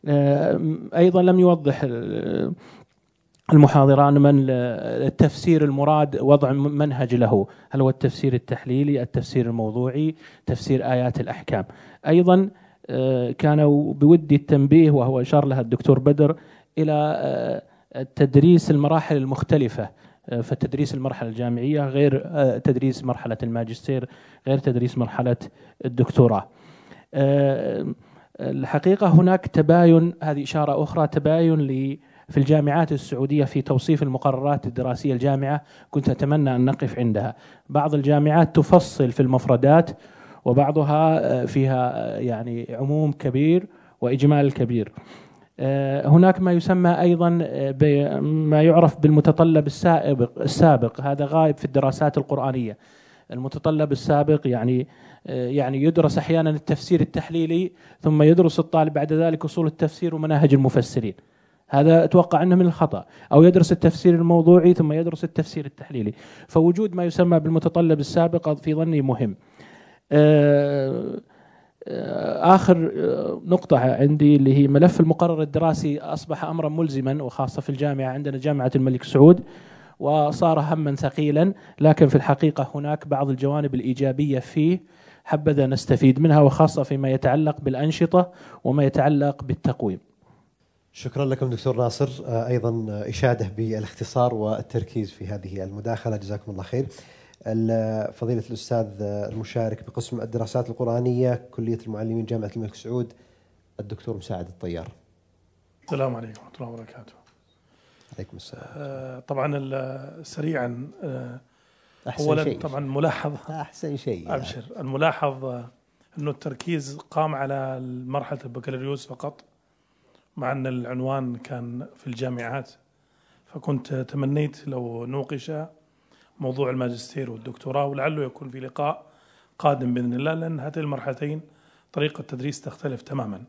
أيضا لم يوضح المحاضران من التفسير المراد وضع منهج له، هل هو التفسير التحليلي، التفسير الموضوعي، تفسير آيات الأحكام. أيضا كان بودي التنبيه، وهو أشار لها الدكتور بدر، إلى تدريس المراحل المختلفة، فتدريس المرحلة الجامعية غير تدريس مرحلة الماجستير، غير تدريس مرحلة الدكتوراه. الحقيقة هناك تباين، هذه إشارة أخرى، تباين في الجامعات السعودية في توصيف المقررات الدراسية الجامعة، كنت أتمنى أن نقف عندها. بعض الجامعات تفصل في المفردات، وبعضها فيها يعني عموم كبير وإجمال كبير. هناك ما يسمى أيضا ما يعرف بالمتطلب السابق، هذا غائب في الدراسات القرآنية. المتطلب السابق يعني يدرس أحيانا التفسير التحليلي، ثم يدرس الطالب بعد ذلك أصول التفسير ومناهج المفسرين، هذا أتوقع أنه من الخطأ. أو يدرس التفسير الموضوعي ثم يدرس التفسير التحليلي. فوجود ما يسمى بالمتطلب السابق في ظني مهم. آخر نقطة عندي اللي هي ملف المقرر الدراسي أصبح أمرا ملزما، وخاصة في الجامعة عندنا جامعة الملك سعود، وصار هما ثقيلا، لكن في الحقيقة هناك بعض الجوانب الإيجابية فيه حبذا نستفيد منها، وخاصة فيما يتعلق بالأنشطة وما يتعلق بالتقويم. شكرا لكم دكتور ناصر، أيضا إشادة بالاختصار والتركيز في هذه المداخلة، جزاكم الله خير. فضيلة الأستاذ المشارك بقسم الدراسات القرآنية كلية المعلمين جامعة الملك سعود الدكتور مساعد الطيار. السلام عليكم ورحمة الله وبركاته. عليكم السلام. طبعا سريعا، أولا طبعا ملاحظ أحسن شيء أبشر، الملاحظ أنه التركيز قام على مرحلة البكالوريوس فقط، مع أن العنوان كان في الجامعات، فكنت تمنيت لو نوقش موضوع الماجستير والدكتوراه، ولعله يكون في لقاء قادم بإذن الله، لأن هاتين المرحلتين طريقة التدريس تختلف تماما.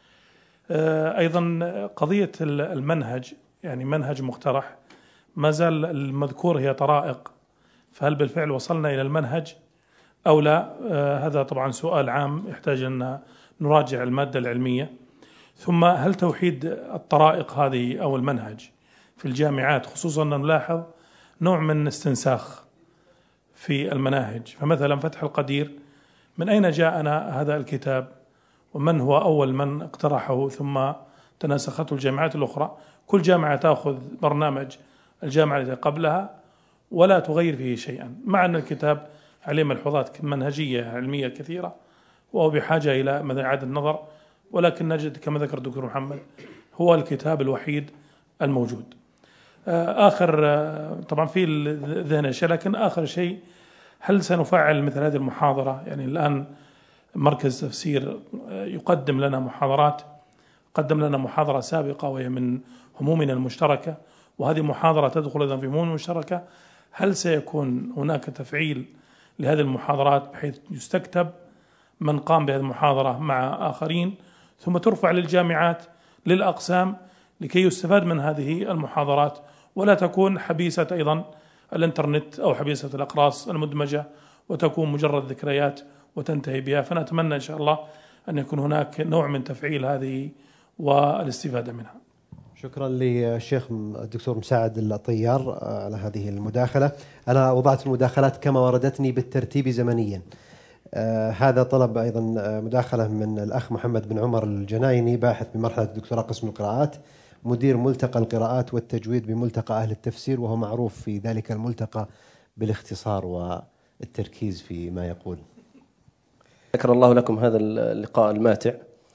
أيضا قضية المنهج، يعني منهج مقترح، ما زال المذكور هي طرائق، فهل بالفعل وصلنا إلى المنهج أو لا؟ هذا طبعا سؤال عام يحتاج أن نراجع المادة العلمية. ثم هل توحيد الطرائق هذه أو المنهج في الجامعات، خصوصا أن نلاحظ نوع من استنساخ في المناهج، فمثلا فتح القدير، من أين جاءنا هذا الكتاب، ومن هو أول من اقترحه ثم تناسخته الجامعات الأخرى؟ كل جامعة تأخذ برنامج الجامعة التي قبلها ولا تغير فيه شيئا، مع أن الكتاب عليه ملحوظات منهجية علمية كثيرة، وهو بحاجة إلى إعادة النظر، ولكن نجد كما ذكر الدكتور محمد هو الكتاب الوحيد الموجود. آخر طبعا في ذهن أشياء، لكن آخر شيء، هل سنفعل مثل هذه المحاضرة؟ يعني الآن مركز تفسير يقدم لنا محاضرات، قدم لنا محاضرة سابقة وهي من همومنا المشتركة، وهذه محاضرة تدخل أيضا في هموم المشتركة. هل سيكون هناك تفعيل لهذه المحاضرات بحيث يستكتب من قام بهذه المحاضرة مع آخرين، ثم ترفع للجامعات للأقسام لكي يستفاد من هذه المحاضرات، ولا تكون حبيسة أيضا الإنترنت أو حبيسة الأقراص المدمجة وتكون مجرد ذكريات وتنتهي بها؟ فنتمنى إن شاء الله أن يكون هناك نوع من تفعيل هذه والاستفادة منها. شكرا للشيخ الدكتور مساعد الطيار على هذه المداخلة. أنا وضعت المداخلات كما وردتني بالترتيب زمنيا. هذا طلب أيضا مداخلة من الأخ محمد بن عمر الجنايني، باحث بمرحلة الدكتوراه قسم القراءات، مدير ملتقى القراءات والتجويد بملتقى أهل التفسير، وهو معروف في ذلك الملتقى بالاختصار والتركيز فيما يقول. شكر الله لكم هذا اللقاء الماتع،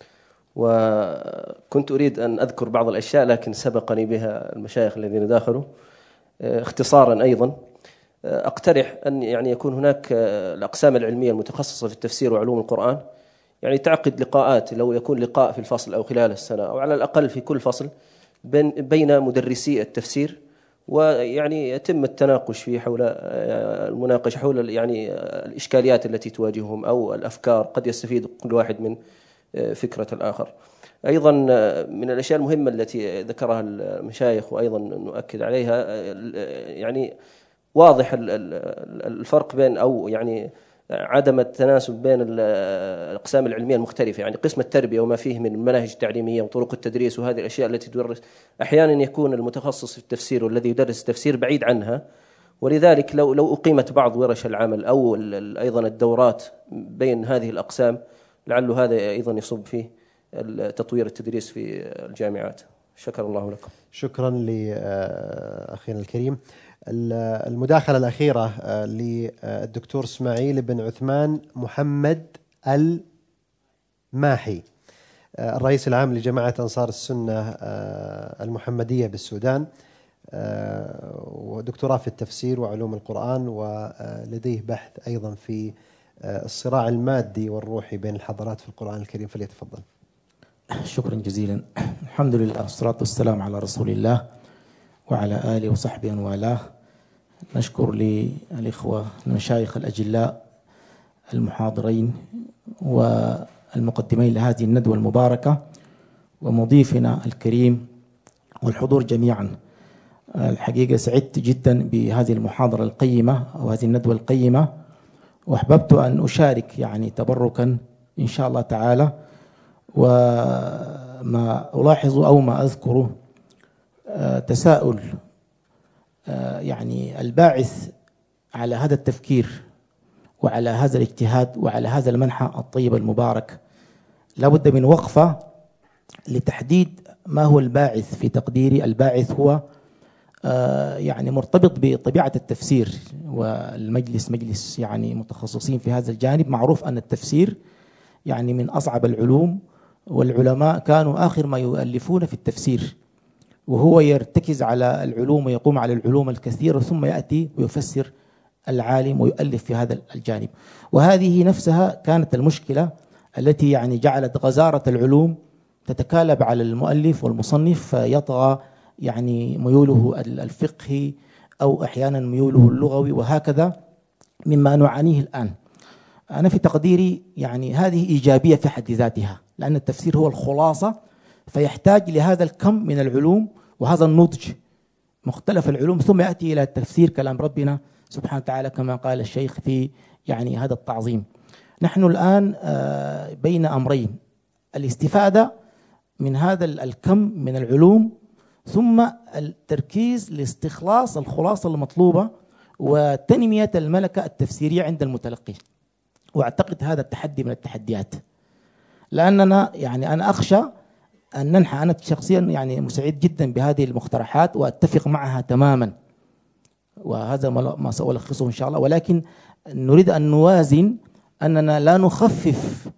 وكنت أريد أن أذكر بعض الأشياء لكن سبقني بها المشايخ الذين داخلوا. اختصارا أيضا أقترح أن يعني يكون هناك الأقسام العلمية المتخصصة في التفسير وعلوم القرآن يعني تعقد لقاءات، لو يكون لقاء في الفصل أو خلال السنة أو على الأقل في كل فصل بين مدرسي التفسير، ويعني يتم التناقش فيه حول المناقشة حول يعني الإشكاليات التي تواجههم أو الأفكار، قد يستفيد كل واحد من فكرة الآخر. أيضا من الأشياء المهمة التي ذكرها المشايخ وأيضا نؤكد عليها، يعني واضح الفرق بين أو يعني عدم التناسب بين الأقسام العلمية المختلفة. يعني قسم التربية وما فيه من المناهج التعليمية وطرق التدريس وهذه الأشياء التي تدرس، أحيانا يكون المتخصص في التفسير والذي يدرس التفسير بعيد عنها، ولذلك لو أقيمت بعض ورش العمل أو أيضا الدورات بين هذه الأقسام، لعل هذا أيضا يصب فيه تطوير التدريس في الجامعات. شكر الله لكم. شكرا لأخينا الكريم. المداخلة الأخيرة للدكتور إسماعيل بن عثمان محمد الماحي، الرئيس العام لجماعة أنصار السنة المحمدية بالسودان، ودكتوراه في التفسير وعلوم القرآن، ولديه بحث أيضا في الصراع المادي والروحي بين الحضارات في القرآن الكريم، فليتفضل. شكرا جزيلا. الحمد لله والصلاة والسلام على رسول الله وعلى آله وصحبه ومن والاه. نشكر للإخوة المشايخ الأجلاء المحاضرين والمقدمين لهذه الندوة المباركة، ومضيفنا الكريم والحضور جميعا. الحقيقة سعدت جدا بهذه المحاضرة القيمة أو هذه الندوة القيمة، وأحببت أن أشارك يعني تبركا إن شاء الله تعالى. وما ألاحظ أو ما أذكره تساؤل يعني الباعث على هذا التفكير وعلى هذا الاجتهاد وعلى هذا المنحى الطيب المبارك، لابد من وقفة لتحديد ما هو الباعث. في تقديري الباعث هو يعني مرتبط بطبيعة التفسير، والمجلس مجلس يعني متخصصين في هذا الجانب. معروف أن التفسير يعني من أصعب العلوم، والعلماء كانوا آخر ما يؤلفون في التفسير، وهو يرتكز على العلوم ويقوم على العلوم الكثيرة، ثم يأتي ويفسر العالم ويؤلف في هذا الجانب. وهذه نفسها كانت المشكلة التي يعني جعلت غزارة العلوم تتكالب على المؤلف والمصنف، فيطغى يعني ميوله الفقهي أو أحيانا ميوله اللغوي، وهكذا مما نعانيه الآن. أنا في تقديري يعني هذه إيجابية في حد ذاتها، لأن التفسير هو الخلاصة، فيحتاج لهذا الكم من العلوم وهذا النضج مختلف العلوم، ثم يأتي إلى التفسير كلام ربنا سبحانه وتعالى كما قال الشيخ في يعني هذا التعظيم. نحن الآن بين أمرين: الاستفادة من هذا الكم من العلوم، ثم التركيز لاستخلاص الخلاصة المطلوبة وتنمية الملكة التفسيرية عند المتلقي. وأعتقد هذا التحدي من التحديات، لأننا يعني أنا أخشى أن ننحى. أنا شخصيا يعني مسعد جدا بهذه المقترحات وأتفق معها تماما، وهذا ما سألخصه إن شاء الله، ولكن نريد أن نوازن أننا لا نخفف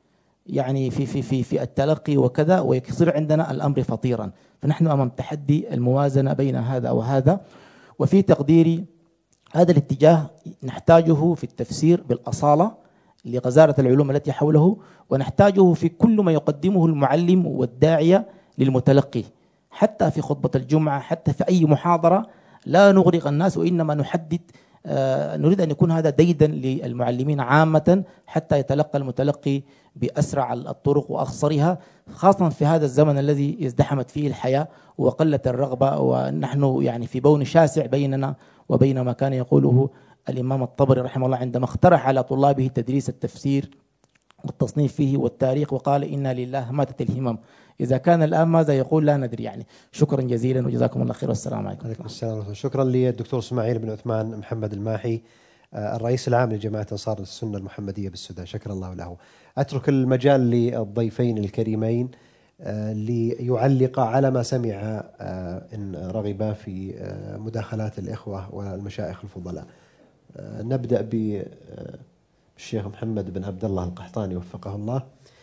يعني في التلقي وكذا، ويصير عندنا الأمر فطيرا. فنحن أمام تحدي الموازنة بين هذا وهذا. وفي تقديري هذا الاتجاه نحتاجه في التفسير بالأصالة لغزارة العلوم التي حوله، ونحتاجه في كل ما يقدمه المعلم والداعية للمتلقي، حتى في خطبة الجمعة، حتى في أي محاضرة. لا نغرق الناس، وإنما نحدد، نريد أن يكون هذا ديدا للمعلمين عامة، حتى يتلقى المتلقي بأسرع الطرق وأخصرها، خاصة في هذا الزمن الذي ازدحمت فيه الحياة وقلت الرغبة، ونحن يعني في بون شاسع بيننا وبين ما كان يقوله الإمام الطبري رحمه الله عندما اقترح على طلابه تدريس التفسير والتصنيف فيه والتاريخ، وقال إنا لله ماتت الهمم. إذا كان الآن ماذا يقول لا ندري يعني. شكرا جزيلا وجزاكم الله خير، والسلام عليكم. عليكم السلام. شكرا للدكتور اسماعيل بن عثمان محمد الماحي، الرئيس العام لجماعة أنصار السنة المحمدية بالسودان، شكر الله له. أترك المجال للضيفين الكريمين ليعلق على ما سمع إن رغبا في مداخلات الإخوة والمشايخ الفضلاء. نبدأ بالشيخ محمد بن عبد الله القحطاني وفقه الله.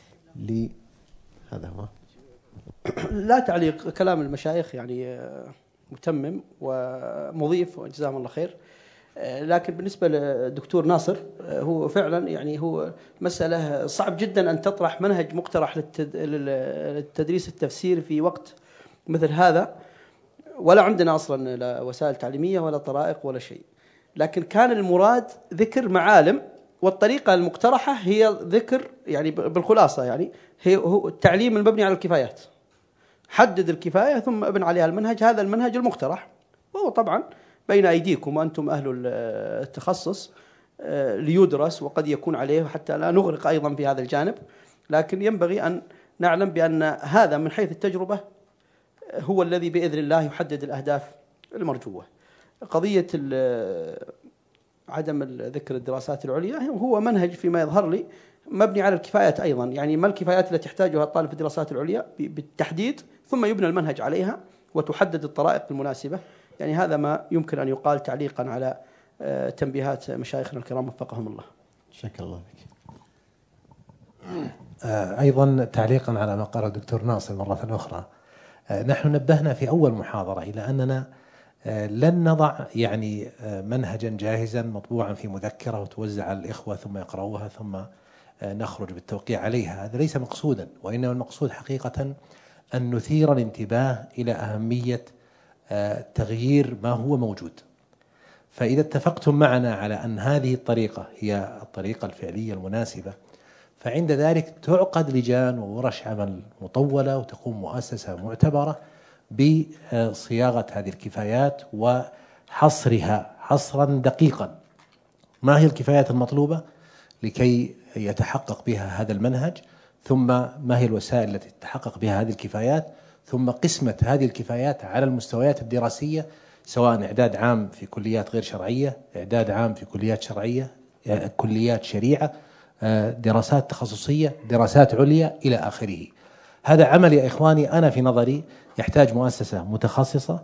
هذا هو. لا تعليق، كلام المشايخ يعني متمم ومضيف وجزاهم الله خير. لكن بالنسبة للدكتور ناصر، هو فعلا يعني هو مسألة صعب جدا أن تطرح منهج مقترح للتدريس التفسير في وقت مثل هذا، ولا عندنا أصلا لا وسائل تعليمية ولا طرائق ولا شيء. لكن كان المراد ذكر معالم، والطريقة المقترحة هي ذكر يعني بالخلاصة يعني هو التعليم المبني على الكفايات. حدد الكفاية ثم ابن عليها المنهج، هذا المنهج المقترح، وهو طبعا بين أيديكم وأنتم أهل التخصص ليدرس، وقد يكون عليه حتى لا نغرق أيضا في هذا الجانب. لكن ينبغي أن نعلم بأن هذا من حيث التجربة هو الذي بإذن الله يحدد الأهداف المرجوة. قضية عدم ذكر الدراسات العليا هو منهج فيما يظهر لي مبني على الكفايات أيضا. يعني ما الكفايات التي يحتاجها الطالب في الدراسات العليا بالتحديد، ثم يبنى المنهج عليها وتحدد الطرائق المناسبة. يعني هذا ما يمكن أن يقال تعليقا على تنبيهات مشايخنا الكرام وفقهم الله. شكرا الله بك. أيضا تعليقا على ما قال الدكتور ناصر مرة أخرى، نحن نبهنا في أول محاضرة إلى أننا لن نضع يعني منهجا جاهزا مطبوعا في مذكرة وتوزع على الإخوة ثم يقرأوها ثم نخرج بالتوقيع عليها. هذا ليس مقصودا، وإنما المقصود حقيقة أن نثير الانتباه إلى أهمية تغيير ما هو موجود. فإذا اتفقتم معنا على أن هذه الطريقة هي الطريقة الفعلية المناسبة، فعند ذلك تعقد لجان وورش عمل مطولة، وتقوم مؤسسة معتبرة بصياغة هذه الكفايات وحصرها حصرا دقيقا. ما هي الكفايات المطلوبة لكي يتحقق بها هذا المنهج، ثم ما هي الوسائل التي تتحقق بها هذه الكفايات، ثم قسمة هذه الكفايات على المستويات الدراسية، سواء إعداد عام في كليات غير شرعية، إعداد عام في كليات شرعية، كليات شريعة، دراسات تخصصية، دراسات عليا إلى آخره. هذا عمل يا إخواني أنا في نظري يحتاج مؤسسة متخصصة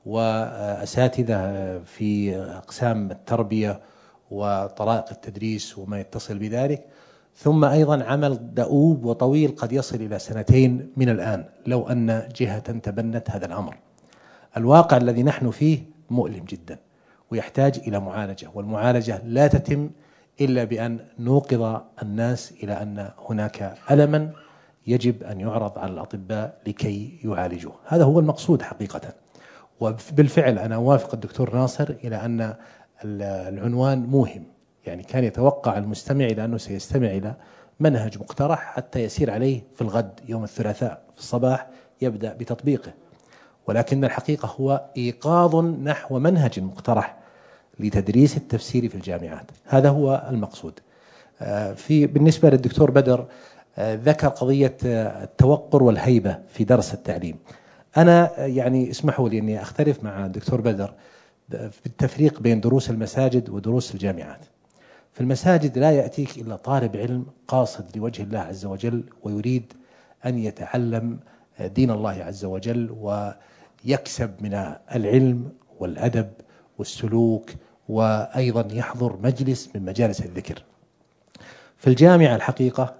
وأساتذة في أقسام التربية وطرائق التدريس وما يتصل بذلك، ثم أيضا عمل دؤوب وطويل قد يصل إلى 2 من الآن لو أن جهة تبنت هذا الأمر. الواقع الذي نحن فيه مؤلم جدا ويحتاج إلى معالجة، والمعالجة لا تتم إلا بأن نوقظ الناس إلى أن هناك ألما يجب أن يعرض على الأطباء لكي يعالجوه. هذا هو المقصود حقيقة. وبالفعل أنا أوافق الدكتور ناصر إلى أن العنوان موهم، يعني كان يتوقع المستمع إلى أنه سيستمع إلى منهج مقترح حتى يسير عليه في الغد يوم الثلاثاء في الصباح يبدأ بتطبيقه، ولكن الحقيقة هو إيقاظ نحو منهج مقترح لتدريس التفسير في الجامعات. هذا هو المقصود. بالنسبة للدكتور بدر ذكر قضية التوقر والهيبة في درس التعليم. أنا يعني اسمحوا لي أني أختلف مع الدكتور بدر بالتفريق بين دروس المساجد ودروس الجامعات. في المساجد لا يأتيك إلا طالب علم قاصد لوجه الله عز وجل ويريد أن يتعلم دين الله عز وجل ويكسب من العلم والأدب والسلوك، وأيضا يحضر مجلس من مجالس الذكر. في الجامعة الحقيقة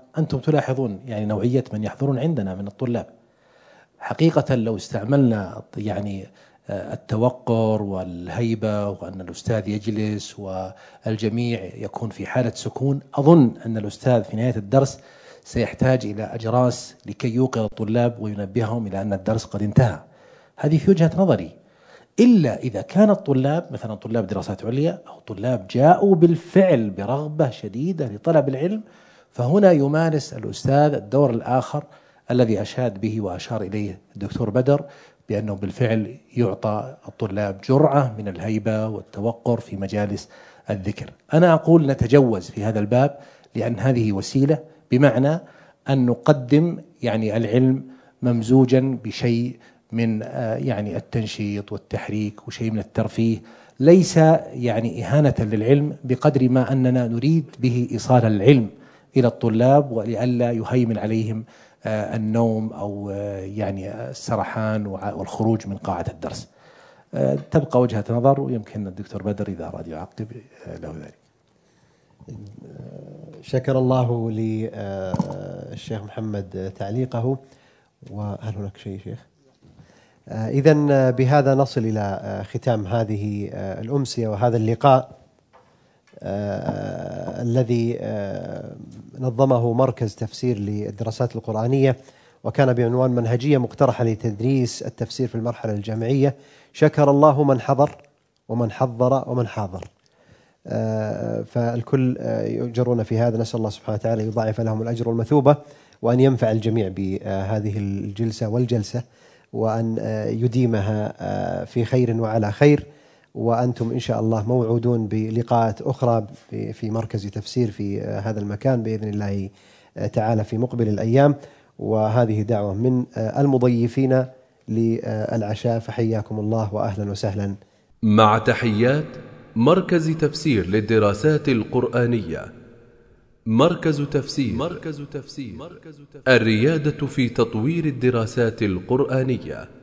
أنتم تلاحظون يعني نوعية من يحضرون عندنا من الطلاب. حقيقة لو استعملنا يعني التوقر والهيبة وأن الأستاذ يجلس والجميع يكون في حالة سكون، أظن أن الأستاذ في نهاية الدرس سيحتاج إلى أجراس لكي يوقظ الطلاب وينبههم إلى أن الدرس قد انتهى. هذه في وجهة نظري، إلا إذا كان الطلاب مثلا طلاب دراسات عليا أو طلاب جاءوا بالفعل برغبة شديدة لطلب العلم، فهنا يمارس الأستاذ الدور الآخر الذي أشاد به وأشار إليه الدكتور بدر، بأنه بالفعل يعطى الطلاب جرعة من الهيبة والتوقر في مجالس الذكر. أنا أقول نتجوز في هذا الباب، لأن هذه وسيلة، بمعنى أن نقدم يعني العلم ممزوجا بشيء من يعني التنشيط والتحريك وشيء من الترفيه، ليس يعني إهانة للعلم بقدر ما أننا نريد به إيصال العلم إلى الطلاب، ولئلا يهيمن عليهم النوم أو يعني السرحان والخروج من قاعة الدرس. تبقى وجهة نظر، ويمكن الدكتور بدر إذا أراد يعقب له ذلك. شكر الله للشيخ محمد تعليقه. وهل هناك شيء شيخ؟ إذن بهذا نصل إلى ختام هذه الأمسية وهذا اللقاء الذي نظمه مركز تفسير للدراسات القرآنية، وكان بعنوان منهجية مقترحة لتدريس التفسير في المرحلة الجامعية. شكر الله من حضر ومن حضر ومن حاضر، فالكل يؤجرون في هذا. نسأل الله سبحانه وتعالى يضاعف لهم الأجر والمثوبة، وأن ينفع الجميع بهذه الجلسة والجلسة، وأن يديمها في خير وعلى خير. وأنتم إن شاء الله موعودون بلقاءات أخرى في مركز تفسير في هذا المكان بإذن الله تعالى في مقبل الأيام. وهذه دعوة من المضيفين للعشاء، فحياكم الله وأهلا وسهلا. مع تحيات مركز تفسير للدراسات القرآنية. مركز تفسير الريادة في تطوير الدراسات القرآنية.